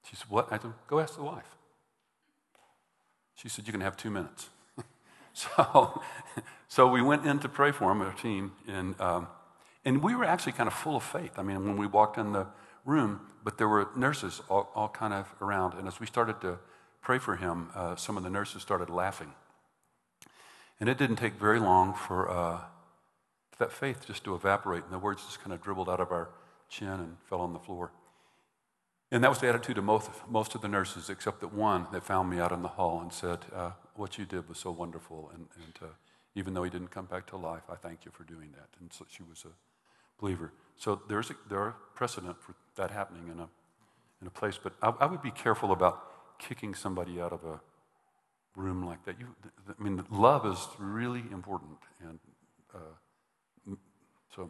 She said, what? I said, go ask the wife. She said, you can have two minutes. so, so we went in to pray for him, our team, and um, and we were actually kind of full of faith. I mean, when we walked in the room, but there were nurses all, all kind of around, and as we started to pray for him, uh, some of the nurses started laughing. And it didn't take very long for uh, that faith just to evaporate, and the words just kind of dribbled out of our chin and fell on the floor. And that was the attitude of most, most of the nurses, except that one that found me out in the hall and said, uh, what you did was so wonderful, and, and uh, even though he didn't come back to life, I thank you for doing that. And so she was a believer. So there's a, there are precedent for that happening in a, in a place, but I, I would be careful about kicking somebody out of a room like that. You, I mean, love is really important, and uh, so.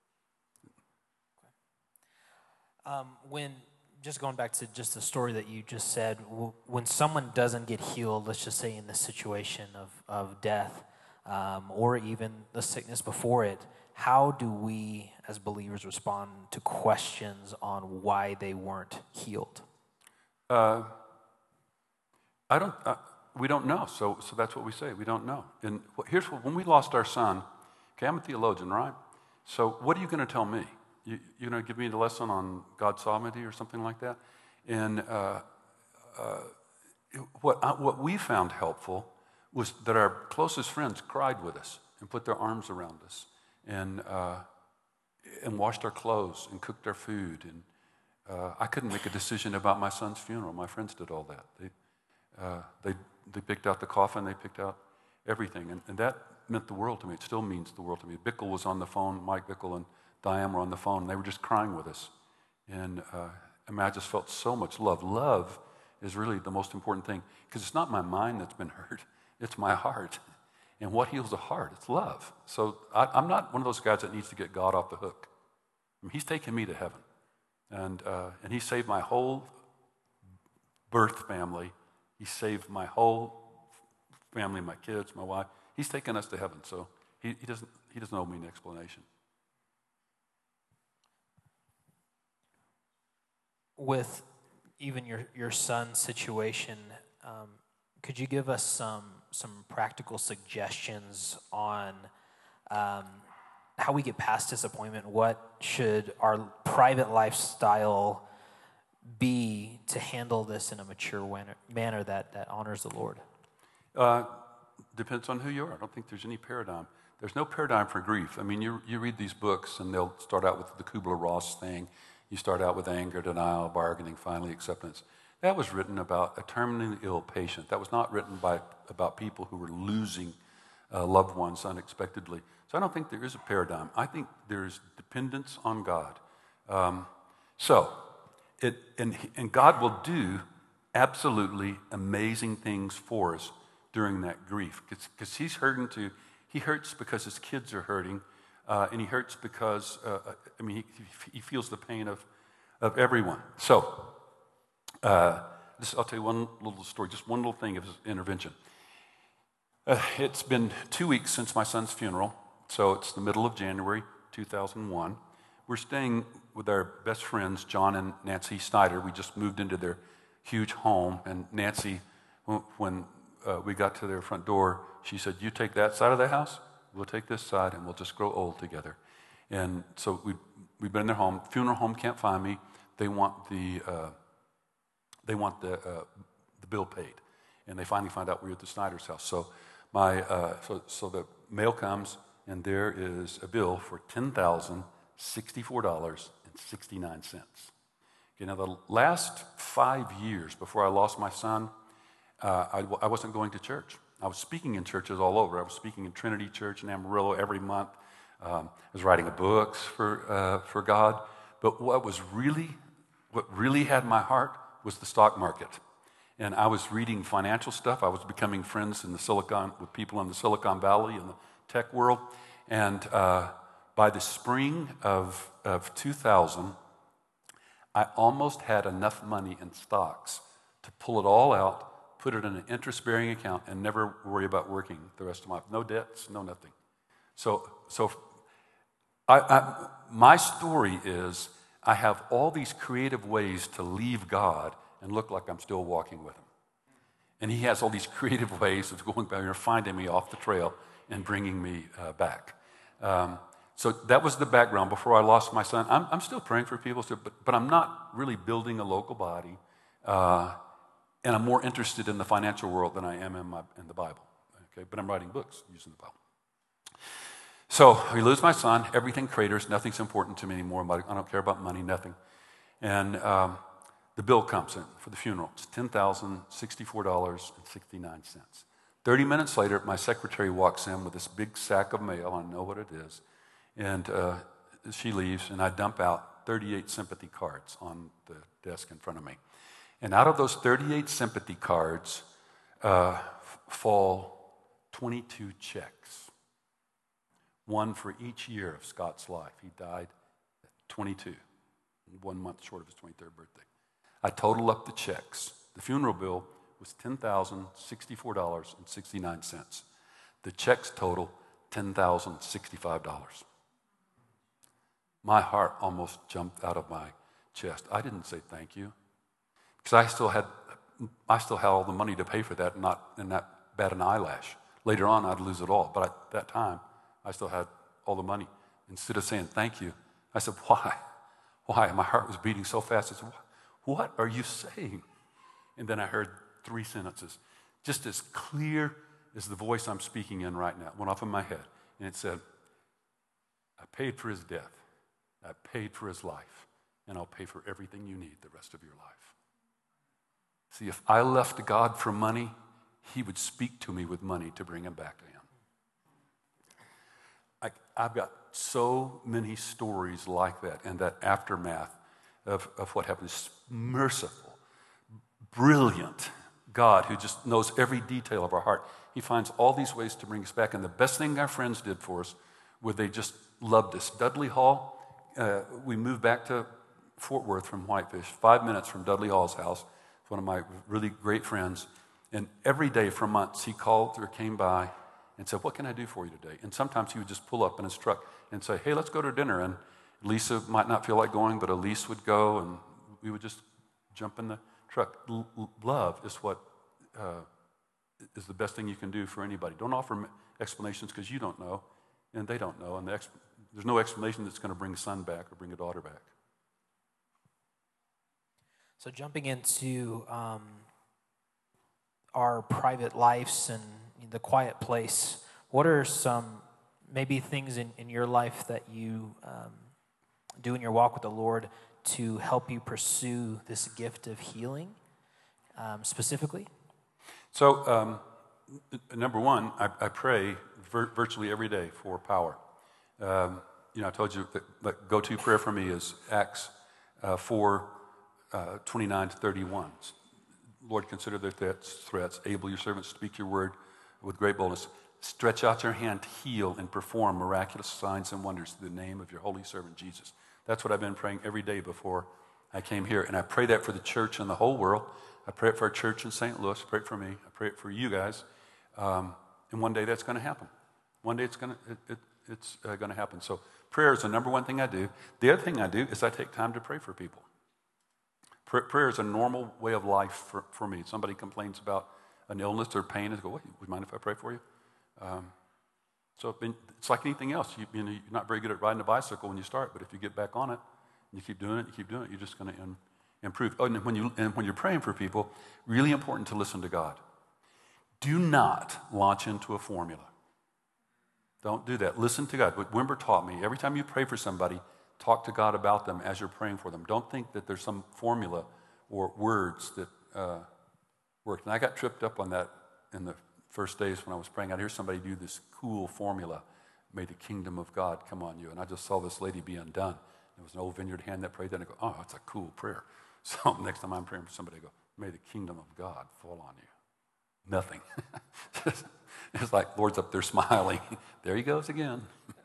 Um, when just going back to just the story that you just said, w- when someone doesn't get healed, let's just say in the situation of of death, um, or even the sickness before it, how do we as believers respond to questions on why they weren't healed? Uh, I don't. Uh, we don't know. So, so that's what we say. We don't know. And here's what, when we lost our son. Okay, I'm a theologian, right? So, what are you going to tell me? You, you're going to give me a lesson on God's sovereignty or something like that? And uh, uh, what I, what we found helpful was that our closest friends cried with us and put their arms around us and uh, and washed our clothes and cooked our food. And uh, I couldn't make a decision about my son's funeral. My friends did all that. They uh, they they picked out the coffin. They picked out everything, and, and that meant the world to me. It still means the world to me. Bickle was on the phone. Mike Bickle and Diane were on the phone. And they were just crying with us, and uh, I, mean, I just felt so much love. Love is really the most important thing, because it's not my mind that's been hurt. It's my heart. And what heals the heart? It's love. So I, I'm not one of those guys that needs to get God off the hook. I mean, he's taken me to heaven. And uh, and he saved my whole birth family. He saved my whole family, my kids, my wife. He's taken us to heaven. So he, he doesn't he doesn't owe me an explanation. With even your, your son's situation, um, could you give us some some practical suggestions on um, how we get past disappointment? What should our private lifestyle be to handle this in a mature manner, manner that, that honors the Lord? Uh, depends on who you are. I don't think there's any paradigm. There's no paradigm for grief. I mean, you you read these books, and they'll start out with the Kubler-Ross thing. You start out with anger, denial, bargaining, finally acceptance. That was written about a terminally ill patient. That was not written by about people who were losing uh, loved ones unexpectedly. So I don't think there is a paradigm. I think there's dependence on God. Um, so, it and and God will do absolutely amazing things for us during that grief, because He's hurting too. He hurts because His kids are hurting. Uh, and he hurts because, uh, I mean, he, he feels the pain of, of everyone. So, uh, this, I'll tell you one little story, just one little thing of his intervention. Uh, it's been two weeks since my son's funeral, so it's the middle of January two thousand one. We're staying with our best friends, John and Nancy Snyder. We just moved into their huge home, and Nancy, when uh, we got to their front door, she said, "You take that side of the house, we'll take this side, and we'll just grow old together." And so we, we've been in their home. Funeral home can't find me. They want the uh, they want the uh, the bill paid, and they finally find out we're at the Snyder's house. So my uh, so so the mail comes, and there is a bill for ten thousand sixty-four dollars and sixty-nine cents. Okay, now the last five years before I lost my son, uh, I, I wasn't going to church. I was speaking in churches all over. I was speaking in Trinity Church in Amarillo every month. Um, I was writing books for uh, for God. But what was really, what really had my heart was the stock market. And I was reading financial stuff. I was becoming friends in the Silicon with people in the Silicon Valley in the tech world. And uh, by the spring of of two thousand, I almost had enough money in stocks to pull it all out, put it in an interest-bearing account, and never worry about working the rest of my life. No debts, no nothing. So, so I, I, my story is I have all these creative ways to leave God and look like I'm still walking with him. And he has all these creative ways of going back and finding me off the trail and bringing me uh, back. Um, so that was the background before I lost my son. I'm, I'm still praying for people, so, but, but I'm not really building a local body. Uh, and I'm more interested in the financial world than I am in, my, in the Bible. Okay, but I'm writing books using the Bible. So we lose my son, everything craters, nothing's important to me anymore. I don't care about money, nothing. And um, the bill comes in for the funeral. It's ten thousand sixty-four dollars and sixty-nine cents. thirty minutes later, my secretary walks in with this big sack of mail. I know what it is. And uh, she leaves, and I dump out thirty-eight sympathy cards on the desk in front of me. And out of those thirty-eight sympathy cards uh, f- fall twenty-two checks. One for each year of Scott's life. He died at twenty-two, one month short of his twenty-third birthday. I totaled up the checks. The funeral bill was ten thousand sixty-four dollars and sixty-nine cents. The checks total ten thousand sixty-five dollars. My heart almost jumped out of my chest. I didn't say thank you because I still had, I still had all the money to pay for that, and not and not bat an eyelash. Later on, I'd lose it all, but at that time, I still had all the money. Instead of saying thank you, I said, why? Why? My heart was beating so fast. I said, what are you saying? And then I heard three sentences, just as clear as the voice I'm speaking in right now. It went off in my head, and it said, I paid for his death. I paid for his life, and I'll pay for everything you need the rest of your life. See, if I left God for money, he would speak to me with money to bring him back to him. I, I've got so many stories like that and that aftermath of, of what happens. Merciful, brilliant God who just knows every detail of our heart. He finds all these ways to bring us back. And the best thing our friends did for us was they just loved us. Dudley Hall, uh, we moved back to Fort Worth from Whitefish, five minutes from Dudley Hall's house. One of my really great friends. And every day for months, he called or came by and said, what can I do for you today? And sometimes he would just pull up in his truck and say, hey, let's go to dinner. And Lisa might not feel like going, but Elise would go, and we would just jump in the truck. L- love is what uh, is the best thing you can do for anybody. Don't offer explanations because you don't know, and they don't know. And the exp- there's no explanation that's going to bring a son back or bring a daughter back. So jumping into um, our private lives and the quiet place, what are some maybe things in, in your life that you um, do in your walk with the Lord to help you pursue this gift of healing um, specifically? So um, number one, I, I pray vir- virtually every day for power. Um, you know, I told you that the go-to prayer for me is Acts uh, four, uh, twenty-nine to thirty-one. Lord, consider their threats, threats. Able your servants to speak your word with great boldness. Stretch out your hand to heal and perform miraculous signs and wonders through the name of your holy servant Jesus. That's what I've been praying every day before I came here. And I pray that for the church and the whole world. I pray it for our church in Saint Louis. I pray it for me. I pray it for you guys. Um, and one day that's going to happen. One day it's going to it, it, it's uh, going to happen. So prayer is the number one thing I do. The other thing I do is I take time to pray for people. Pr- prayer is a normal way of life for, for me. Somebody complains about an illness or pain, and go, "What? Would you mind if I pray for you?" Um, so it's like anything else. You, you know, you're not very good at riding a bicycle when you start, but if you get back on it, and you keep doing it, you keep doing it, you're just going to improve. Oh, and when you and when you're praying for people, really important to listen to God. Do not launch into a formula. Don't do that. Listen to God. What Wimber taught me, every time you pray for somebody, talk to God about them as you're praying for them. Don't think that there's some formula or words that uh, work. And I got tripped up on that in the first days when I was praying. I'd hear somebody do this cool formula, may the kingdom of God come on you. And I just saw this lady be undone. There was an old Vineyard hand that prayed that, and I go, oh, that's a cool prayer. So next time I'm praying for somebody, I go, may the kingdom of God fall on you. Nothing. It's like Lord's up there smiling. There he goes again.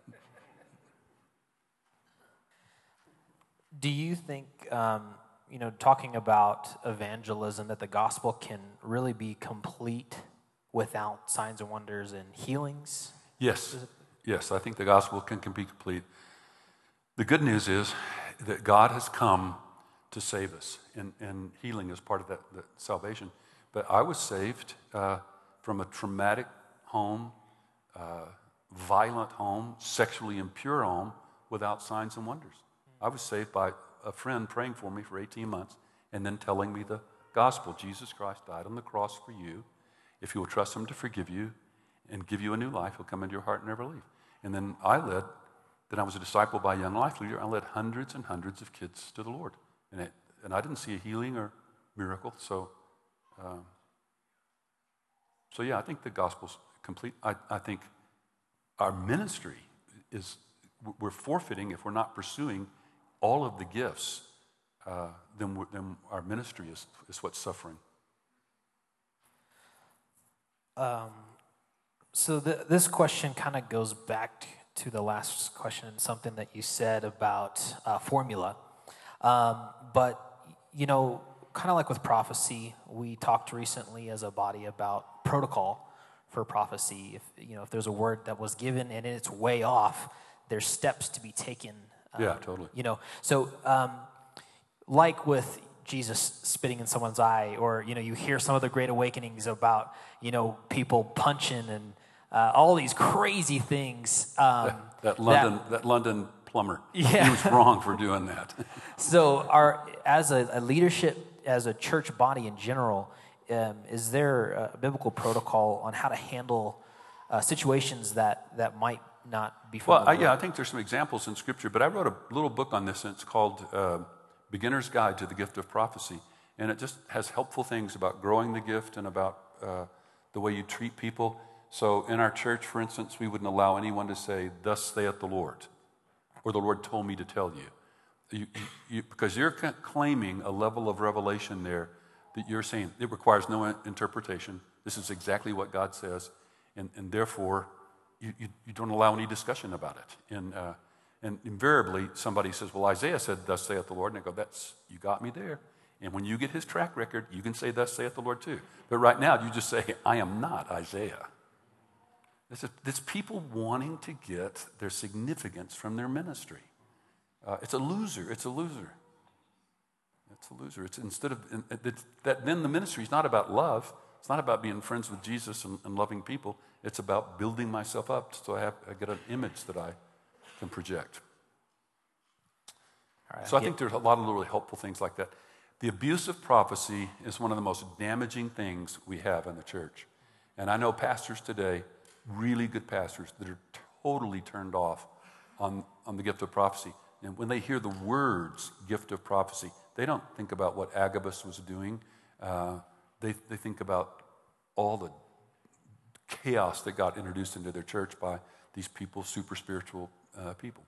Do you think, um, you know, talking about evangelism, that the gospel can really be complete without signs and wonders and healings? Yes. Yes, I think the gospel can, can be complete. The good news is that God has come to save us, and, and healing is part of that, that salvation. But I was saved uh, from a traumatic home, uh, violent home, sexually impure home, without signs and wonders. I was saved by a friend praying for me for eighteen months and then telling me the gospel. Jesus Christ died on the cross for you. If you will trust him to forgive you and give you a new life, he'll come into your heart and never leave. And then I led, then I was a disciple by a young life leader. I led hundreds and hundreds of kids to the Lord. And, it, and I didn't see a healing or miracle. So, um, so yeah, I think the gospel's complete. I, I think our ministry is, we're forfeiting if we're not pursuing all of the gifts, uh, then, we're, then our ministry is, is what's suffering. Um, so the, this question kind of goes back to the last question and something that you said about uh, formula. Um, but, you know, kind of like with prophecy, we talked recently as a body about protocol for prophecy. If, you know, if there's a word that was given and it's way off, there's steps to be taken. Um, yeah, totally. You know, so um, like with Jesus spitting in someone's eye, or, you know, you hear some of the great awakenings about, you know, people punching and uh, all these crazy things. Um, that, that London, that, that London plumber, yeah. He was wrong for doing that. So, our as a, a leadership, as a church body in general, um, is there a biblical protocol on how to handle uh, situations that that might not be? Well, I, yeah, I think there's some examples in Scripture, but I wrote a little book on this, and it's called uh, Beginner's Guide to the Gift of Prophecy, and it just has helpful things about growing the gift and about uh, the way you treat people. So in our church, for instance, we wouldn't allow anyone to say, "Thus saith the Lord," or "The Lord told me to tell you," you, you because you're claiming a level of revelation there that you're saying it requires no interpretation. This is exactly what God says, and, and therefore you, you, you don't allow any discussion about it. And uh, and invariably somebody says, "Well, Isaiah said, 'Thus saith the Lord,' and I go, 'That's you got me there.' And when you get his track record, you can say, 'Thus saith the Lord,' too. But right now, you just say, 'I am not Isaiah.'" This is it's people wanting to get their significance from their ministry. Uh, it's a loser. It's a loser. It's a loser. It's instead of it's, that. Then the ministry is not about love. It's not about being friends with Jesus and, and loving people. It's about building myself up so I have I get an image that I can project. All right, so I think there's a lot of really helpful things like that. The abuse of prophecy is one of the most damaging things we have in the church, and I know pastors today, really good pastors, that are totally turned off on, on the gift of prophecy. And when they hear the words gift of prophecy, they don't think about what Agabus was doing. Uh, they, they think about all the chaos that got introduced into their church by these people, super spiritual uh, people.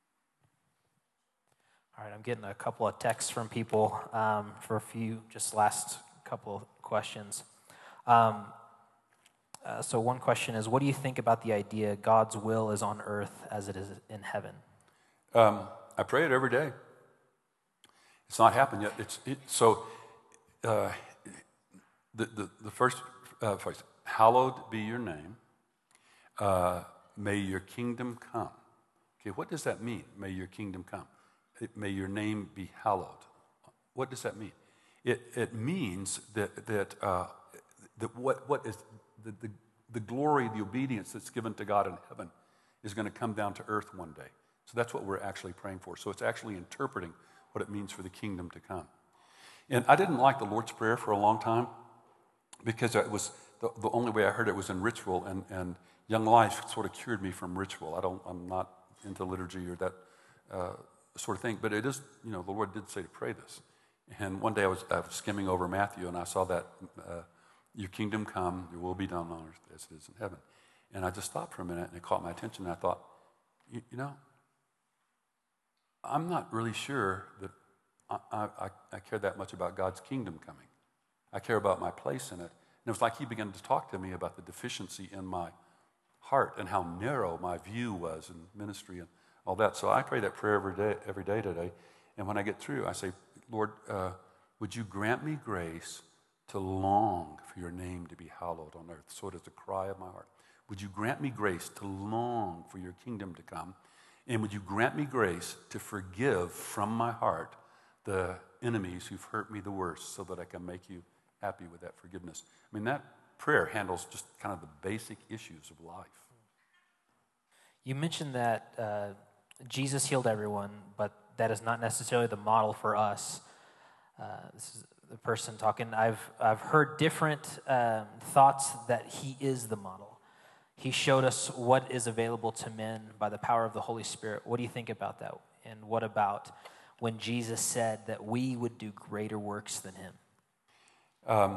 All right, I'm getting a couple of texts from people um, for a few, just last couple of questions. Um, Uh, so one question is, what do you think about the idea God's will is on earth as it is in heaven? Um, I pray it every day. It's not happened yet. It's it, so uh, the, the the first uh, phrase, hallowed be your name. Uh, may your kingdom come. Okay, what does that mean? May your kingdom come. It, may your name be hallowed. What does that mean? It it means that that uh, that what what is The, the, the glory, the obedience that's given to God in heaven is going to come down to earth one day. So that's what we're actually praying for. So it's actually interpreting what it means for the kingdom to come. And I didn't like the Lord's Prayer for a long time because it was the, the only way I heard it was in ritual, and, and Young Life sort of cured me from ritual. I don't, I'm not into liturgy or that uh, sort of thing, but it is, you know, the Lord did say to pray this. And one day I was, I was skimming over Matthew, and I saw that uh, your kingdom come, your will be done on earth as it is in heaven. And I just stopped for a minute, and it caught my attention, and I thought, you, you know, I'm not really sure that I, I, I care that much about God's kingdom coming. I care about my place in it. And it was like he began to talk to me about the deficiency in my heart and how narrow my view was in ministry and all that. So I pray that prayer every day, every day today. And when I get through, I say, Lord, uh, would you grant me grace to long for your name to be hallowed on earth? So it is the cry of my heart. Would you grant me grace to long for your kingdom to come? And would you grant me grace to forgive from my heart the enemies who've hurt me the worst so that I can make you happy with that forgiveness. I mean, that prayer handles just kind of the basic issues of life. You mentioned that uh, Jesus healed everyone, but that is not necessarily the model for us. Uh, this is the person talking. I've I've heard different um, thoughts that he is the model. He showed us what is available to men by the power of the Holy Spirit. What do you think about that? And what about when Jesus said that we would do greater works than him? Um,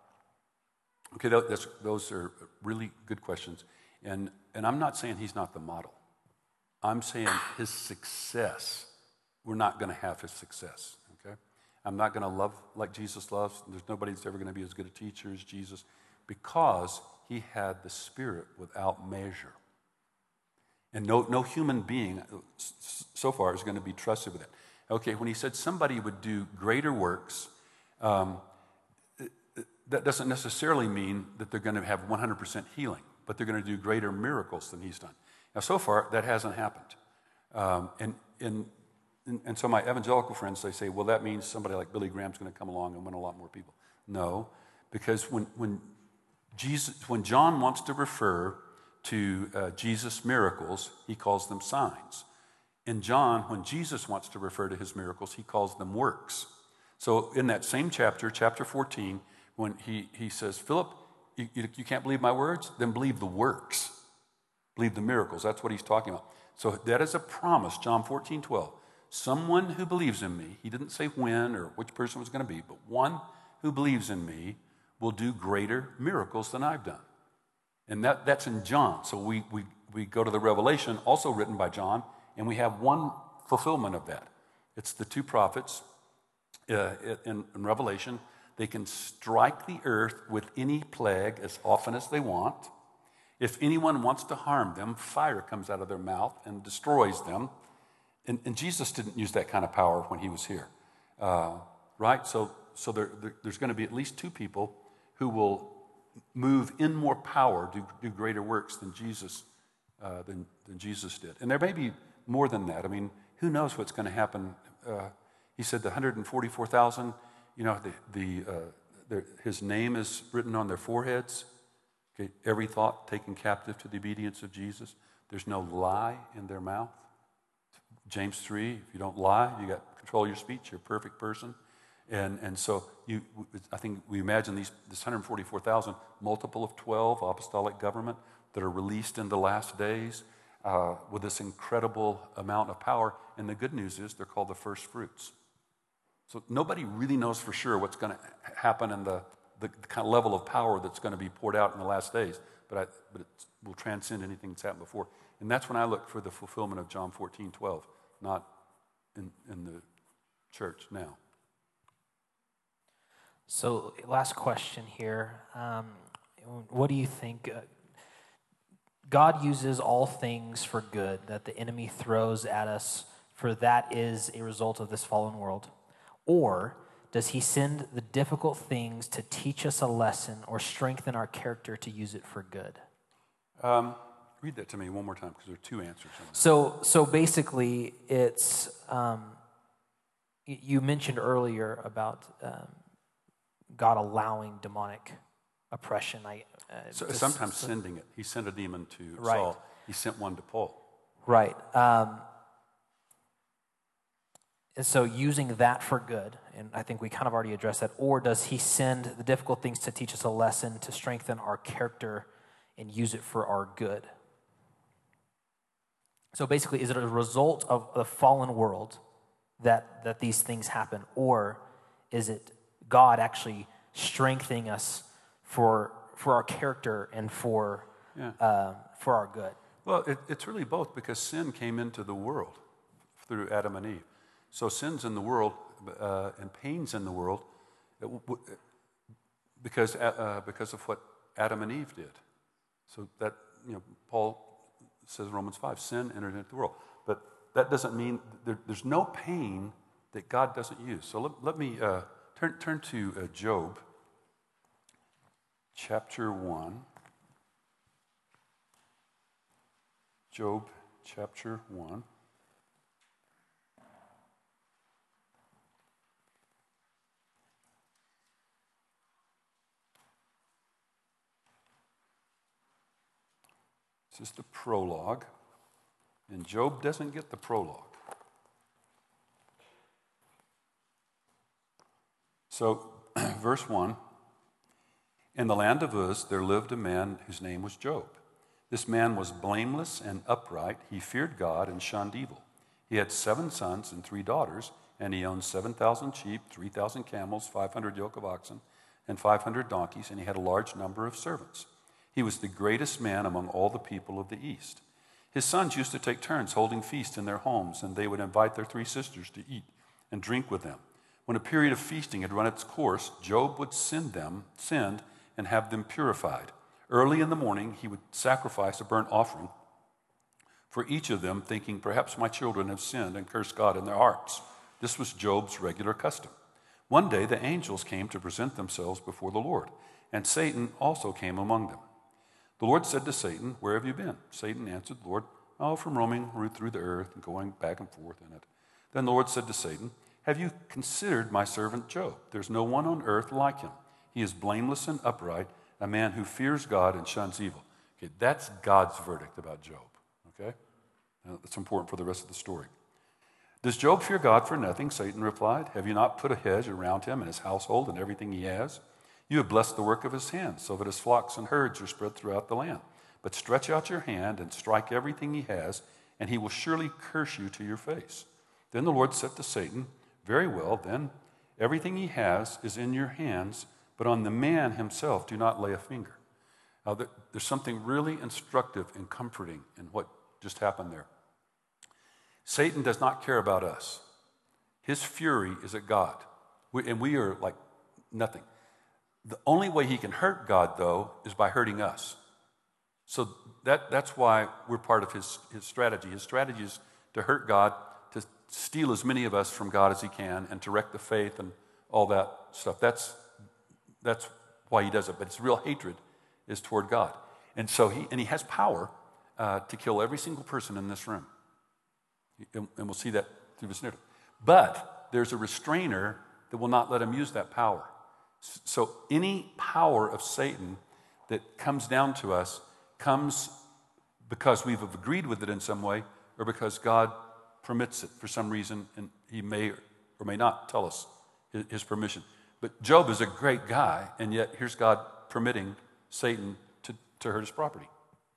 okay, that's, those are really good questions. And, and I'm not saying he's not the model. I'm saying his success, we're not going to have his success, okay? I'm not going to love like Jesus loves. There's nobody that's ever going to be as good a teacher as Jesus because he had the Spirit without measure. And no, no human being so far is going to be trusted with it. Okay, when he said somebody would do greater works, um, that doesn't necessarily mean that they're going to have one hundred percent healing, but they're going to do greater miracles than he's done. Now, so far, that hasn't happened. Um, and, and, and so my evangelical friends, they say, well, that means somebody like Billy Graham's going to come along and win a lot more people. No, because when, when, Jesus, when John wants to refer to uh, Jesus' miracles, he calls them signs. In John, when Jesus wants to refer to his miracles, he calls them works. So in that same chapter, chapter fourteen, when he, he says, Philip, you, you, you can't believe my words? Then believe the works. Believe the miracles. That's what he's talking about. So that is a promise, John fourteen twelve. Someone who believes in me, he didn't say when or which person was going to be, but one who believes in me will do greater miracles than I've done. And that, that's in John. So we, we, we go to the Revelation, also written by John, and we have one fulfillment of that. It's the two prophets uh, in, in Revelation. They can strike the earth with any plague as often as they want. If anyone wants to harm them, fire comes out of their mouth and destroys them. And, and Jesus didn't use that kind of power when he was here, uh, right? So, so there, there, there's going to be at least two people who will move in more power, do, do greater works than Jesus uh, than, than Jesus did. And there may be more than that. I mean, who knows what's going to happen? Uh, he said the one hundred forty-four thousand, you know, the, the, uh, the, his name is written on their foreheads. Okay, every thought taken captive to the obedience of Jesus. There's no lie in their mouth. James three, if you don't lie, you got control of your speech, you're a perfect person. And and so you, I think we imagine these this one hundred forty-four thousand, multiple of twelve, apostolic government, that are released in the last days uh, with this incredible amount of power. And the good news is they're called the first fruits. So nobody really knows for sure what's going to happen in the, the kind of level of power that's going to be poured out in the last days. But, I, but it will transcend anything that's happened before. And that's when I look for the fulfillment of John fourteen twelve, not in, in the church now. So, last question here. Um, what do you think? Uh, God uses all things for good that the enemy throws at us, for that is a result of this fallen world. Or does he send the difficult things to teach us a lesson or strengthen our character to use it for good? Um, read that to me one more time, because there are two answers on that. So, so basically, it's um, you mentioned earlier about um, God allowing demonic oppression. I uh, So, just, sometimes so, sending it. He sent a demon to Right. Saul. He sent one to Paul. Right. Um, and so using that for good, and I think we kind of already addressed that, or does he send the difficult things to teach us a lesson, to strengthen our character, and use it for our good? So basically, is it a result of the fallen world that, that these things happen, or is it God actually strengthening us for for our character and for Yeah. uh, for our good? Well, it, it's really both, because sin came into the world through Adam and Eve. So sin's in the world uh, and pain's in the world it, w- because uh, because of what Adam and Eve did. So that, you know, Paul says in Romans five, sin entered into the world. But that doesn't mean there, there's no pain that God doesn't use. So let, let me uh, turn turn to uh, Job, chapter one. Job, chapter one. This is the prologue. And Job doesn't get the prologue. So, verse one, in the land of Uz there lived a man whose name was Job. This man was blameless and upright. He feared God and shunned evil. He had seven sons and three daughters, and he owned seven thousand sheep, three thousand camels, five hundred yoke of oxen, and five hundred donkeys, and he had a large number of servants. He was the greatest man among all the people of the East. His sons used to take turns holding feasts in their homes, and they would invite their three sisters to eat and drink with them. When a period of feasting had run its course, Job would send them, send and have them purified. Early in the morning, he would sacrifice a burnt offering for each of them, thinking, perhaps my children have sinned and cursed God in their hearts. This was Job's regular custom. One day, the angels came to present themselves before the Lord, and Satan also came among them. The Lord said to Satan, where have you been? Satan answered the Lord, oh, from roaming through the earth and going back and forth in it. Then the Lord said to Satan, have you considered my servant Job? There's no one on earth like him. He is blameless and upright, a man who fears God and shuns evil. Okay, that's God's verdict about Job. Okay? Now, that's important for the rest of the story. Does Job fear God for nothing? Satan replied. Have you not put a hedge around him and his household and everything he has? You have blessed the work of his hands, so that his flocks and herds are spread throughout the land. But stretch out your hand and strike everything he has, and he will surely curse you to your face. Then the Lord said to Satan, very well, then, everything he has is in your hands, but on the man himself do not lay a finger. Now, there's something really instructive and comforting in what just happened there. Satan does not care about us. His fury is at God, we, and we are like nothing. The only way he can hurt God, though, is by hurting us. So that, that's why we're part of his, his strategy. His strategy is to hurt God, to steal as many of us from God as he can, and to wreck the faith and all that stuff. That's, that's why he does it. But his real hatred is toward God. And so he, and he has power uh, to kill every single person in this room. And, and we'll see that through this narrative. But there's a restrainer that will not let him use that power. So any power of Satan that comes down to us comes because we've agreed with it in some way, or because God permits it for some reason, and he may or may not tell us his permission. But Job is a great guy, and yet here's God permitting Satan to, to hurt his property.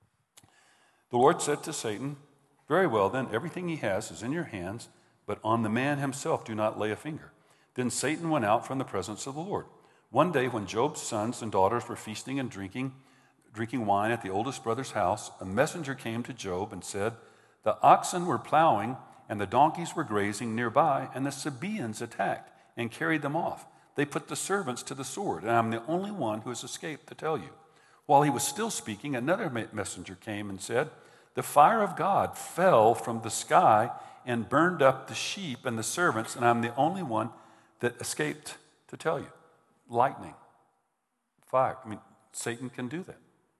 The Lord said to Satan, very well, then, everything he has is in your hands, but on the man himself do not lay a finger. Then Satan went out from the presence of the Lord. One day when Job's sons and daughters were feasting and drinking, drinking wine at the oldest brother's house, a messenger came to Job and said, the oxen were plowing and the donkeys were grazing nearby, and the Sabaeans attacked and carried them off. They put the servants to the sword, and I'm the only one who has escaped to tell you. While he was still speaking, another messenger came and said, the fire of God fell from the sky and burned up the sheep and the servants, and I'm the only one that escaped to tell you. Lightning, fire. I mean, Satan can do that.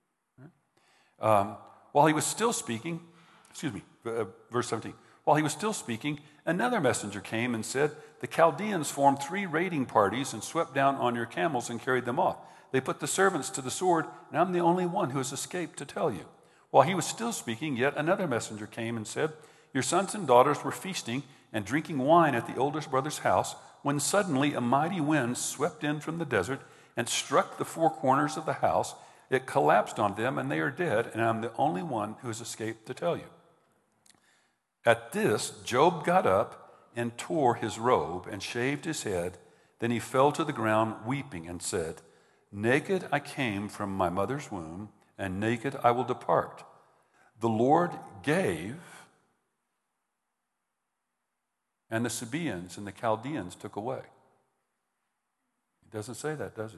Right? Um, while he was still speaking, excuse me, uh, verse seventeen. While he was still speaking, another messenger came and said, the Chaldeans formed three raiding parties and swept down on your camels and carried them off. They put the servants to the sword, and I'm the only one who has escaped to tell you. While he was still speaking, yet another messenger came and said, your sons and daughters were feasting and drinking wine at the oldest brother's house, when suddenly a mighty wind swept in from the desert and struck the four corners of the house. It collapsed on them, and they are dead, and I'm the only one who has escaped to tell you. At this, Job got up and tore his robe and shaved his head. Then he fell to the ground weeping and said, naked I came from my mother's womb, and naked I will depart. The Lord gave, and the Sabaeans and the Chaldeans took away. He doesn't say that, does he?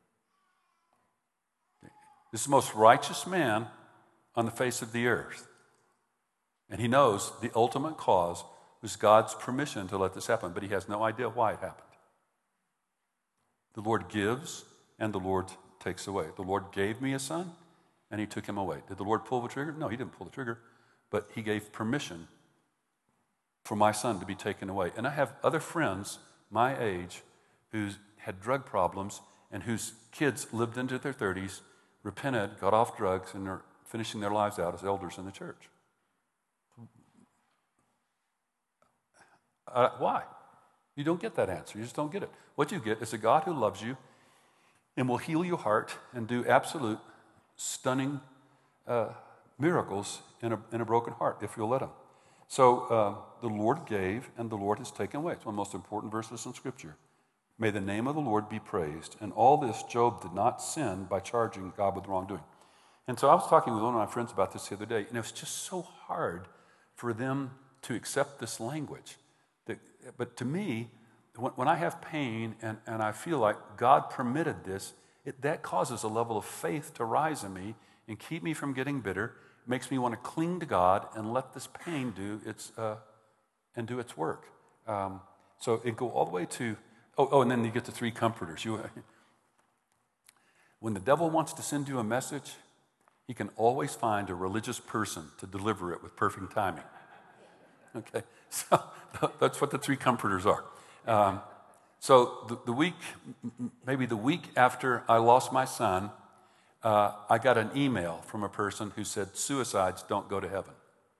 This is the most righteous man on the face of the earth. And he knows the ultimate cause was God's permission to let this happen, but he has no idea why it happened. The Lord gives, and the Lord takes away. The Lord gave me a son, and he took him away. Did the Lord pull the trigger? No, he didn't pull the trigger, but he gave permission for my son to be taken away. And I have other friends my age who had drug problems and whose kids lived into their thirties, repented, got off drugs, and are finishing their lives out as elders in the church. Uh, why? You don't get that answer. You just don't get it. What you get is a God who loves you and will heal your heart and do absolute, stunning uh, miracles in a, in a broken heart if you'll let him. So uh, the Lord gave and the Lord has taken away. It's one of the most important verses in Scripture. May the name of the Lord be praised. And all this, Job did not sin by charging God with wrongdoing. And so I was talking with one of my friends about this the other day, and it was just so hard for them to accept this language. That, but to me, when, when I have pain and, and I feel like God permitted this, it, that causes a level of faith to rise in me and keep me from getting bitter. It makes me want to cling to God and let this pain do its uh, and do its work. Um, so it go all the way to oh oh, and then you get the three comforters. You, when the devil wants to send you a message, he can always find a religious person to deliver it with perfect timing. Okay, so that's what the three comforters are. Um, so the, the week, maybe the week after I lost my son, uh, I got an email from a person who said suicides don't go to heaven.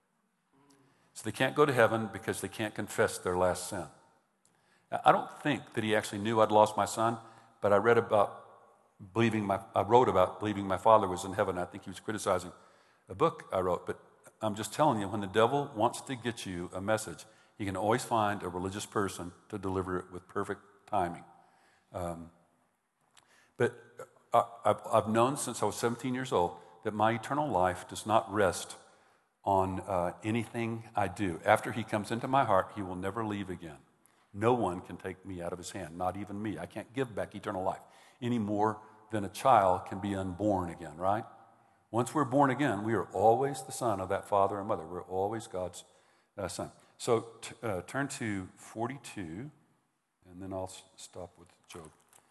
So they can't go to heaven because they can't confess their last sin. Now, I don't think that he actually knew I'd lost my son, but I read about believing my, I wrote about believing my father was in heaven. I think he was criticizing a book I wrote, but I'm just telling you, when the devil wants to get you a message, he can always find a religious person to deliver it with perfect timing. Um, but I, I've, I've known since I was seventeen years old that my eternal life does not rest on uh, anything I do. After he comes into my heart, he will never leave again. No one can take me out of his hand, not even me. I can't give back eternal life any more than a child can be unborn again, right? Once we're born again, we are always the son of that father and mother. We're always God's uh, son. So t- uh, turn to forty-two, and then I'll s- stop with Job.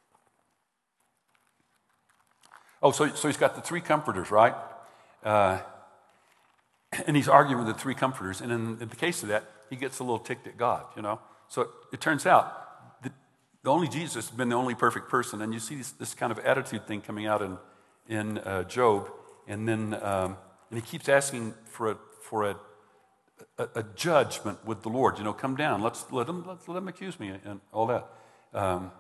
Oh, so, so he's got the three comforters, right? Uh, and he's arguing with the three comforters. And in, in the case of that, he gets a little ticked at God, you know. So it, it turns out that the only Jesus has been the only perfect person. And you see this, this kind of attitude thing coming out in, in uh, Job. And then um, and he keeps asking for a for a, a, a judgment with the Lord. You know, come down. Let's let them let them accuse me and all that. Um,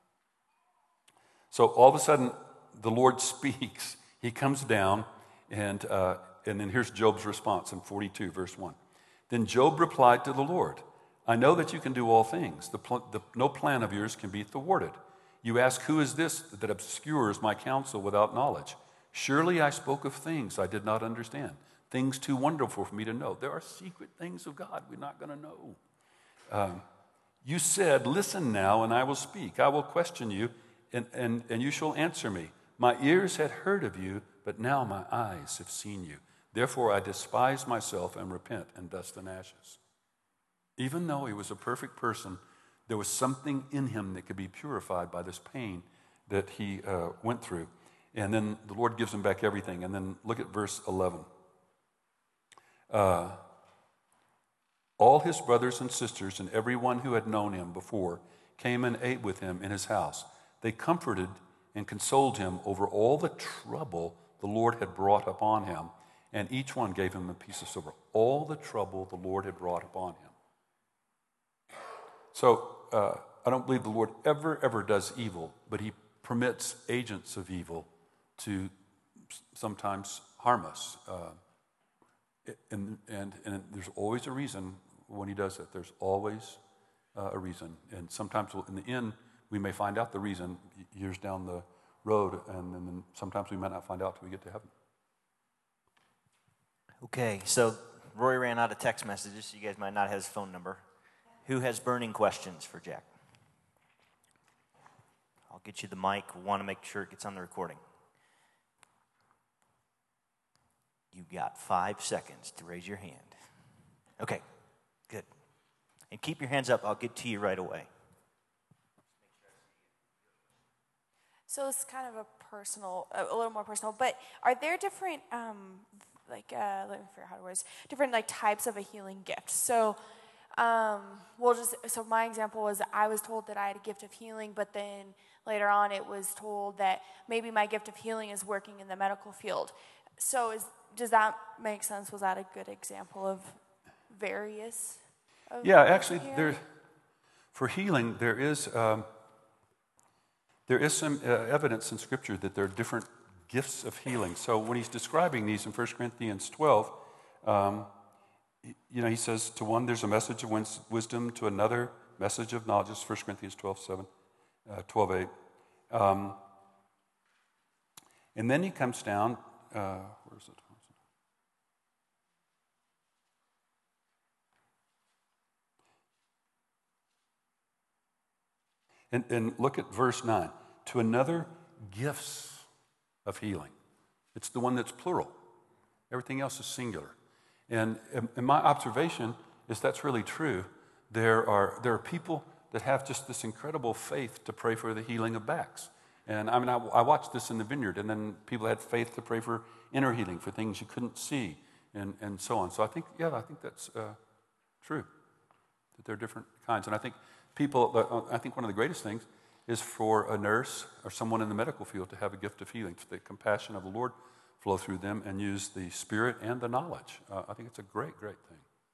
so all of a sudden, the Lord speaks. He comes down, and uh, and then here's Job's response in forty-two, verse one. Then Job replied to the Lord, "I know that you can do all things. The, pl- the no plan of yours can be thwarted. You ask, who is this that obscures my counsel without knowledge? Surely I spoke of things I did not understand, things too wonderful for me to know." There are secret things of God we're not going to know. Um, you said, "Listen now, and I will speak. I will question you, and, and, and you shall answer me. My ears had heard of you, but now my eyes have seen you. Therefore I despise myself and repent in dust and ashes." Even though he was a perfect person, there was something in him that could be purified by this pain that he uh, went through. And then the Lord gives him back everything. And then look at verse eleven. Uh, all his brothers and sisters and everyone who had known him before came and ate with him in his house. They comforted and consoled him over all the trouble the Lord had brought upon him. And each one gave him a piece of silver. All the trouble the Lord had brought upon him. So uh, I don't believe the Lord ever, ever does evil, but he permits agents of evil to sometimes harm us. Uh, and, and, and there's always a reason when he does it. There's always uh, a reason. And sometimes we'll, in the end, we may find out the reason years down the road, and, and then sometimes we might not find out till we get to heaven. Okay, so Roy ran out of text messages, so you guys might not have his phone number. Who has burning questions for Jack? I'll get you the mic. We want to make sure it gets on the recording. You got five seconds to raise your hand. Okay, good. And keep your hands up. I'll get to you right away. So it's kind of a personal, a little more personal, but are there different, um, like, uh, let me figure out how to word this, different, like, types of a healing gift? So, um, we'll just, so my example was I was told that I had a gift of healing, but then later on it was told that maybe my gift of healing is working in the medical field. So is does that make sense? Was that a good example of various? Of Yeah, actually, healing? there, for healing, there is um, there is some uh, evidence in Scripture that there are different gifts of healing. So when he's describing these in First Corinthians twelve, um, you know, he says to one, there's a message of wins- wisdom, to another, message of knowledge. It's First Corinthians twelve seven, uh, twelve eight. Um, and then he comes down, uh, where is it? And, and look at verse nine. To another, gifts of healing. It's the one that's plural. Everything else is singular. And, and my observation is that's really true. There are, there are people that have just this incredible faith to pray for the healing of backs. And I mean, I, I watched this in the vineyard, and then people had faith to pray for inner healing, for things you couldn't see, and, and so on. So I think, yeah, I think that's uh, true, that there are different kinds. And I think people, uh, I think one of the greatest things is for a nurse or someone in the medical field to have a gift of healing, for the compassion of the Lord flow through them and use the Spirit and the knowledge. Uh, I think it's a great, great thing.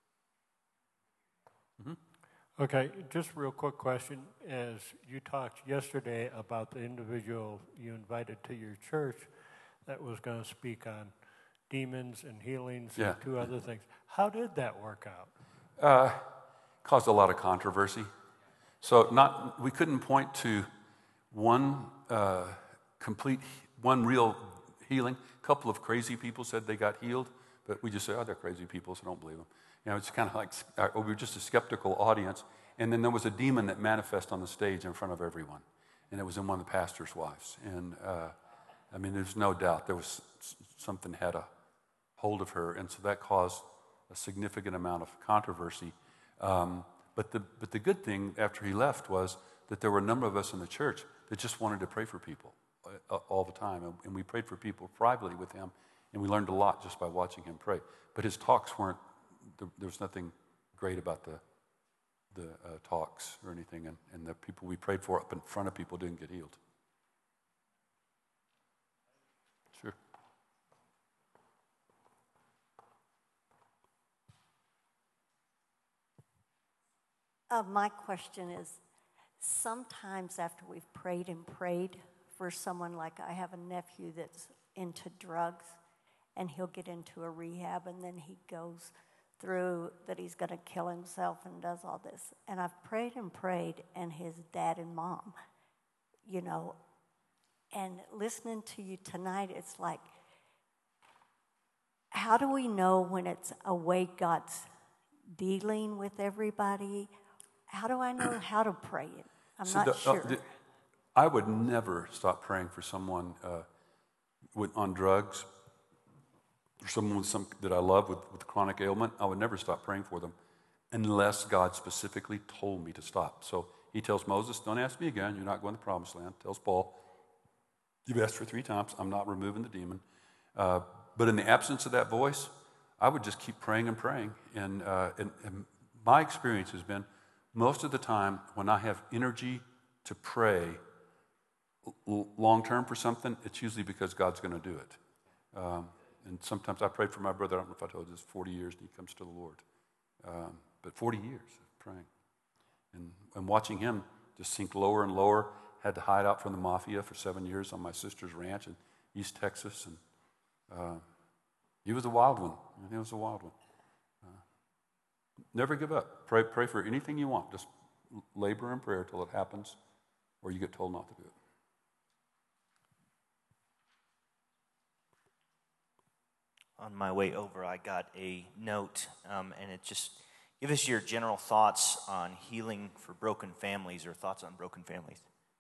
Mm-hmm. Okay, just real quick question. As you talked yesterday about the individual you invited to your church that was going to speak on demons and healings Yeah. and two other things, how did that work out? Uh, caused a lot of controversy. So not we couldn't point to one uh, complete, one real healing. A couple of crazy people said they got healed, but we just said, oh, they're crazy people, so don't believe them. You know, it's kind of like, uh, we were just a skeptical audience. And then there was a demon that manifested on the stage in front of everyone. And it was in one of the pastor's wives. And, uh, I mean, there's no doubt there was something had a hold of her. And so that caused a significant amount of controversy. Um, but the but the good thing after he left was that there were a number of us in the church that just wanted to pray for people uh, all the time. And, and we prayed for people privately with him. And we learned a lot just by watching him pray. But his talks weren't, there, there was nothing great about the the uh, talks or anything, and, and the people we prayed for up in front of people didn't get healed. Sure. Uh, my question is, sometimes after we've prayed and prayed for someone, like I have a nephew that's into drugs, and he'll get into a rehab, and then he goes through that he's going to kill himself and does all this. And I've prayed and prayed, and his dad and mom, you know, and listening to you tonight, it's like, how do we know when it's a way God's dealing with everybody? How do I know how to pray it? I'm So not the, sure. Uh, the, I would never stop praying for someone uh, with, on drugs, or someone with some, that I love with, with chronic ailment. I would never stop praying for them unless God specifically told me to stop. So he tells Moses, don't ask me again. You're not going to the promised land. Tells Paul, you've asked for three times. I'm not removing the demon. Uh, but in the absence of that voice, I would just keep praying and praying. And, uh, and, and my experience has been most of the time when I have energy to pray l- long-term for something, it's usually because God's going to do it. Um, And sometimes I prayed for my brother, I don't know if I told you this, forty years, and he comes to the Lord. Um, but forty years of praying. And, and watching him just sink lower and lower. Had to hide out from the mafia for seven years on my sister's ranch in East Texas. And uh, he was a wild one. He was a wild one. Uh, never give up. Pray, pray for anything you want. Just labor in prayer till it happens, or you get told not to do it. On my way over, I got a note, um, and it just give us your general thoughts on healing for broken families, or thoughts on broken families.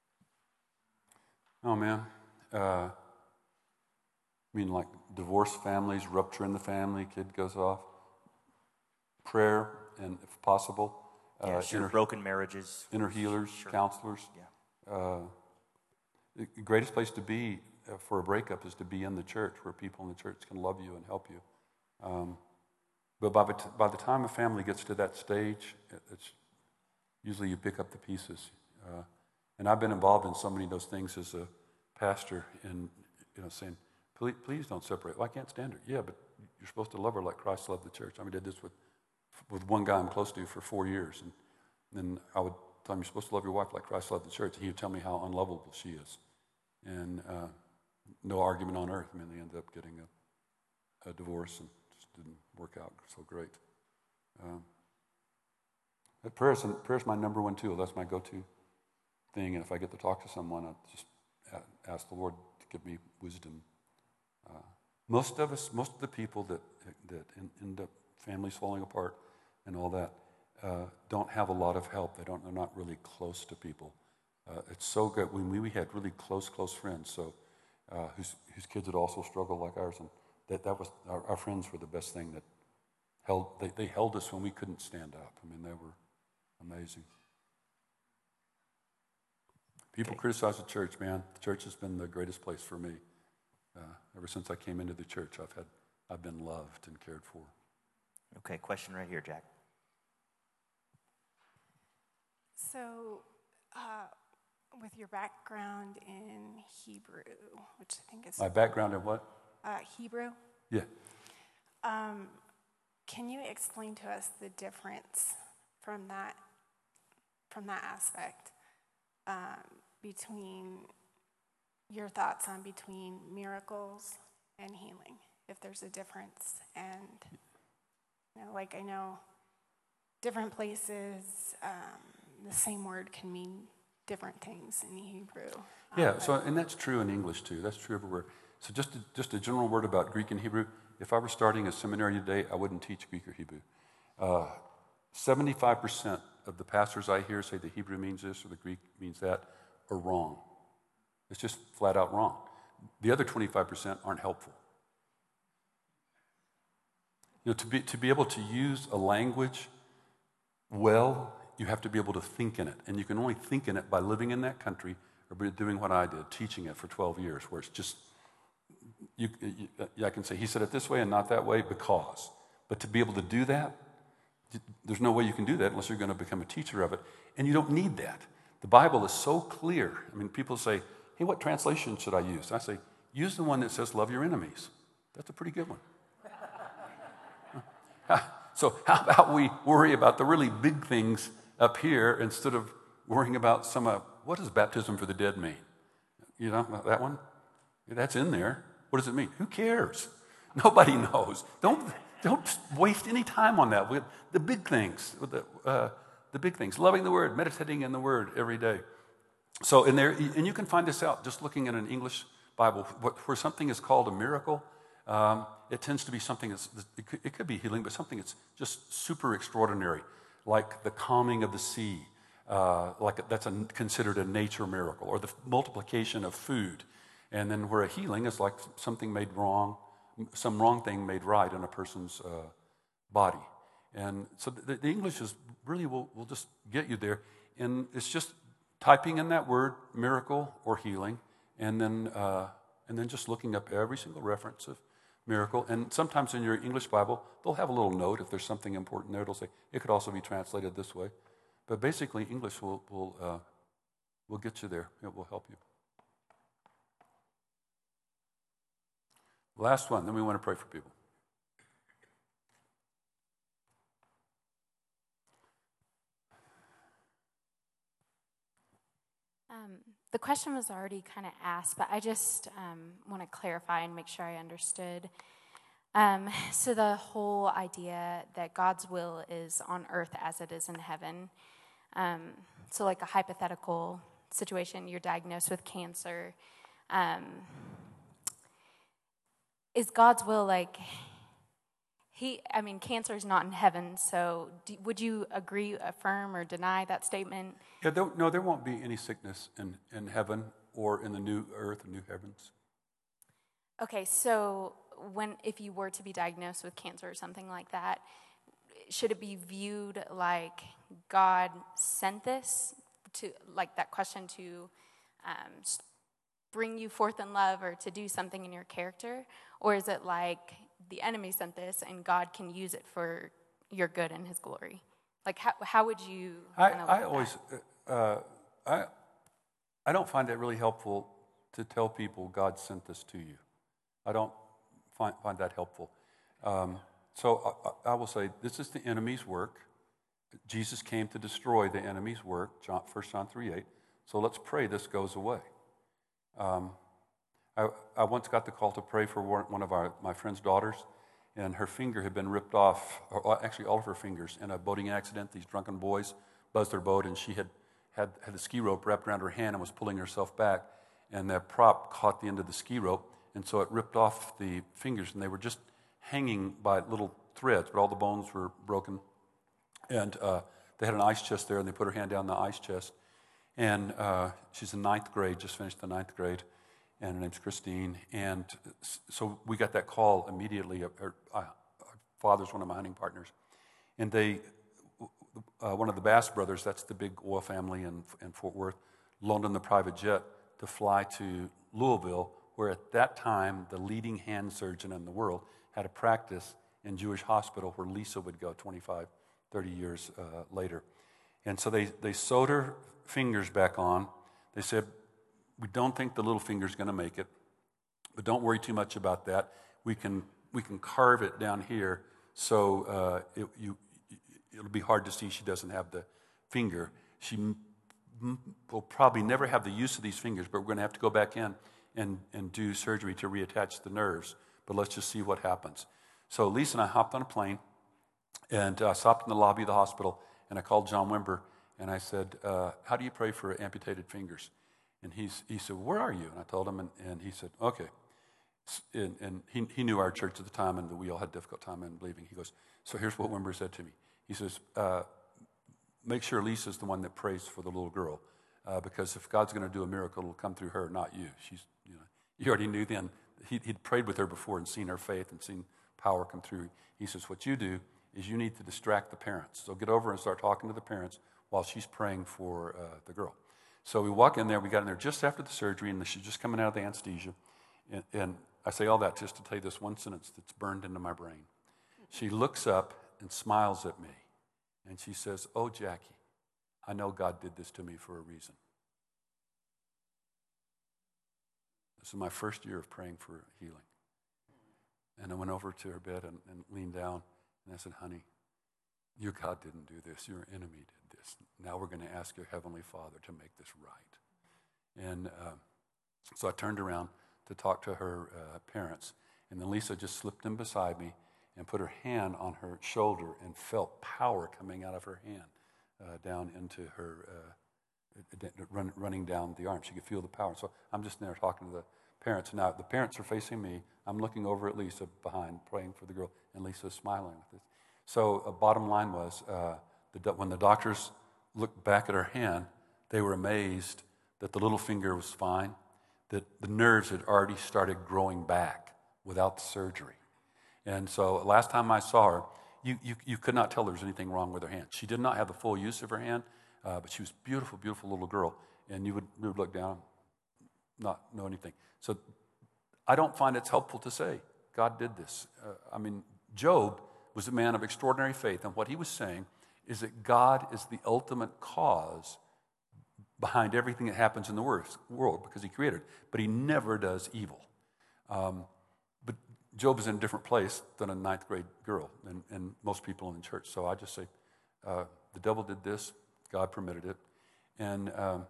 Oh man, uh, I mean like divorced families, rupture in the family, kid goes off. Prayer, and if possible, Yeah, uh, sure. inner, Broken marriages. inner healers, Sure. counselors. Yeah. Uh, the greatest place to be uh, for a breakup is to be in the church, where people in the church can love you and help you. Um, but by the, t- by the time a family gets to that stage, it, it's usually you pick up the pieces. Uh, and I've been involved in so many of those things as a pastor, in you know saying, please, please don't separate. Well, I can't stand it. Yeah, but you're supposed to love her like Christ loved the church. I mean, I did this with with one guy I'm close to for four years. And then I would tell him, you're supposed to love your wife like Christ loved the church. And he would tell me how unlovable she is. And uh, no argument on earth. I mean, they ended up getting a, a divorce and just didn't work out so great. Um, but prayer's, prayer's my number one tool. That's my go-to thing. And if I get to talk to someone, I just ask the Lord to give me wisdom. Uh, most of us, most of the people that that end up families falling apart and all that, uh, don't have a lot of help. They don't. They're not really close to people. Uh, it's so good when we, we had really close, close friends. So, uh, whose whose kids had also struggled like ours, and that that was our, our friends were the best thing that held. They they held us when we couldn't stand up. I mean, they were amazing. People okay. criticize the church, man. The church has been the greatest place for me. Uh, ever since I came into the church, I've had I've been loved and cared for. Okay, question right here, Jack. So, uh, with your background in Hebrew, which I think is... My background in what? Uh, Hebrew. Yeah. Um, can you explain to us the difference from that, from that aspect um, between your thoughts on between miracles and healing, if there's a difference? And, you know, like I know different places, um, the same word can mean different things in Hebrew. Yeah, um, so, and that's true in English too. That's true everywhere. So just a, just a general word about Greek and Hebrew. If I were starting a seminary today, I wouldn't teach Greek or Hebrew. Uh, seventy-five percent of the pastors I hear say the Hebrew means this or the Greek means that are wrong. It's just flat out wrong. The other twenty-five percent aren't helpful. You know, to be, to be able to use a language well, you have to be able to think in it. And you can only think in it by living in that country or by doing what I did, teaching it for twelve years, where it's just, you, you, I can say, he said it this way and not that way because. But to be able to do that, there's no way you can do that unless you're going to become a teacher of it. And you don't need that. The Bible is so clear. I mean, people say, hey, what translation should I use? I say, use the one that says love your enemies. That's a pretty good one. So how about we worry about the really big things up here instead of worrying about some of, what does baptism for the dead mean? You know, that one? That's in there. What does it mean? Who cares? Nobody knows. Don't, don't waste any time on that. With the big things, with the, uh, the big things, loving the Word, meditating in the Word every day. So in there, and you can find this out just looking at an English Bible, where something is called a miracle. Um, it tends to be something that's, it could, it could be healing, but something that's just super extraordinary, like the calming of the sea, uh, like that's a, considered a nature miracle, or the multiplication of food. And then where a healing is like something made wrong, some wrong thing made right in a person's uh, body. And so the, the English is really will will just get you there. And it's just typing in that word, miracle or healing, and then uh, and then just looking up every single reference of miracle. And sometimes in your English Bible, they'll have a little note if there's something important there. It'll say, it could also be translated this way. But basically, English will will uh, will get you there. It will help you. Last one, then we want to pray for people. Um, the question was already kind of asked, but I just um, want to clarify and make sure I understood. Um, so the whole idea that God's will is on earth as it is in heaven. Um, so like a hypothetical situation, you're diagnosed with cancer. Um, is God's will like, he, I mean, cancer is not in heaven, so do, would you agree, affirm, or deny that statement? Yeah, there, no, there won't be any sickness in, in heaven or in the new earth and new heavens. Okay, so when if you were to be diagnosed with cancer or something like that, should it be viewed like God sent this to, like that question, to um, bring you forth in love or to do something in your character? Or is it like the enemy sent this and God can use it for your good and his glory? Like, how how would you I, kind of I always, uh, I, I don't find it really helpful to tell people God sent this to you. I don't find, find that helpful. Um, so I, I will say this is the enemy's work. Jesus came to destroy the enemy's work, John, First John three eight. So let's pray this goes away. Um, I, I once got the call to pray for one of our, my friend's daughters, and her finger had been ripped off, or actually all of her fingers, in a boating accident. These drunken boys buzzed their boat, and she had, had, had the ski rope wrapped around her hand and was pulling herself back, and that prop caught the end of the ski rope, and so it ripped off the fingers, and they were just hanging by little threads, but all the bones were broken. And uh, they had an ice chest there, and they put her hand down the ice chest. And uh, she's in ninth grade, just finished the ninth grade, and her name's Christine. And so we got that call immediately. Her, uh, her father's one of my hunting partners. And they, uh, one of the Bass brothers, that's the big oil family in, in Fort Worth, loaned them the private jet to fly to Louisville, where at that time the leading hand surgeon in the world had a practice in Jewish hospital where Lisa would go twenty-five, thirty years uh, later. And so they, they sewed her fingers back on. They said, we don't think the little finger's going to make it, but don't worry too much about that. We can we can carve it down here so uh, it, you, it'll be hard to see she doesn't have the finger. She m- m- will probably never have the use of these fingers, but we're going to have to go back in and, and do surgery to reattach the nerves. But let's just see what happens. So Lisa and I hopped on a plane, and I uh, stopped in the lobby of the hospital, and I called John Wimber, and I said, uh, how do you pray for amputated fingers? And he's, he said, where are you? And I told him, and, and he said, okay. And, and he, he knew our church at the time, and we all had a difficult time in believing. He goes, so here's what Wimber said to me. He says, uh, make sure Lisa's the one that prays for the little girl, uh, because if God's going to do a miracle, it'll come through her, not you. She's, you know, you already knew then. He, he'd prayed with her before and seen her faith and seen power come through. He says, what you do is you need to distract the parents. So get over and start talking to the parents while she's praying for uh, the girl. So we walk in there. We got in there just after the surgery, and she's just coming out of the anesthesia. And, and I say all that just to tell you this one sentence that's burned into my brain. She looks up and smiles at me, and she says, oh, Jackie, I know God did this to me for a reason. This is my first year of praying for healing. And I went over to her bed and, and leaned down, and I said, honey, your God didn't do this. Your enemy did this. Now we're going to ask your Heavenly Father to make this right. And uh, so I turned around to talk to her uh, parents, and then Lisa just slipped in beside me and put her hand on her shoulder and felt power coming out of her hand uh, down into her, uh, run, running down the arm. She could feel the power. So I'm just there talking to the parents. Now the parents are facing me. I'm looking over at Lisa behind, praying for the girl, and Lisa's smiling with this. So uh, bottom line was, uh, the, when the doctors looked back at her hand, they were amazed that the little finger was fine, that the nerves had already started growing back without the surgery. And so last time I saw her, you, you, you could not tell there was anything wrong with her hand. She did not have the full use of her hand, uh, but she was a beautiful, beautiful little girl. And you would, you would look down, not know anything. So I don't find it's helpful to say, God did this. Uh, I mean, Job was a man of extraordinary faith, and what he was saying is that God is the ultimate cause behind everything that happens in the world because he created it, but he never does evil. Um, but Job is in a different place than a ninth grade girl and, and most people in the church. So I just say, uh, the devil did this, God permitted it. And um,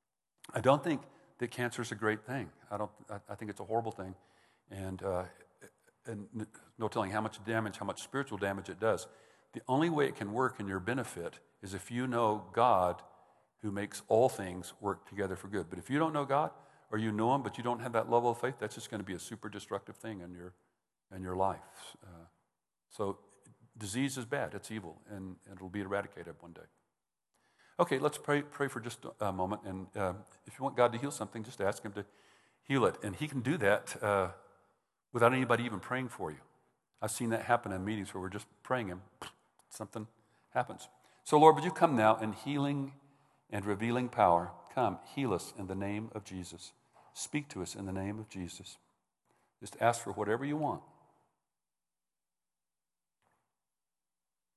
I don't think that cancer is a great thing. I don't. I, I think it's a horrible thing. And uh, and no telling how much damage, how much spiritual damage it does. The only way it can work in your benefit is if you know God, who makes all things work together for good. But if you don't know God, or you know him, but you don't have that level of faith, that's just going to be a super destructive thing in your in your life. Uh, so disease is bad. It's evil, and, and it'll be eradicated one day. Okay, let's pray pray for just a moment. And uh, if you want God to heal something, just ask him to heal it. And he can do that uh, without anybody even praying for you. I've seen that happen in meetings where we're just praying him, something happens. So Lord, would you come now in healing and revealing power? Come, heal us in the name of Jesus. Speak to us in the name of Jesus. Just ask for whatever you want.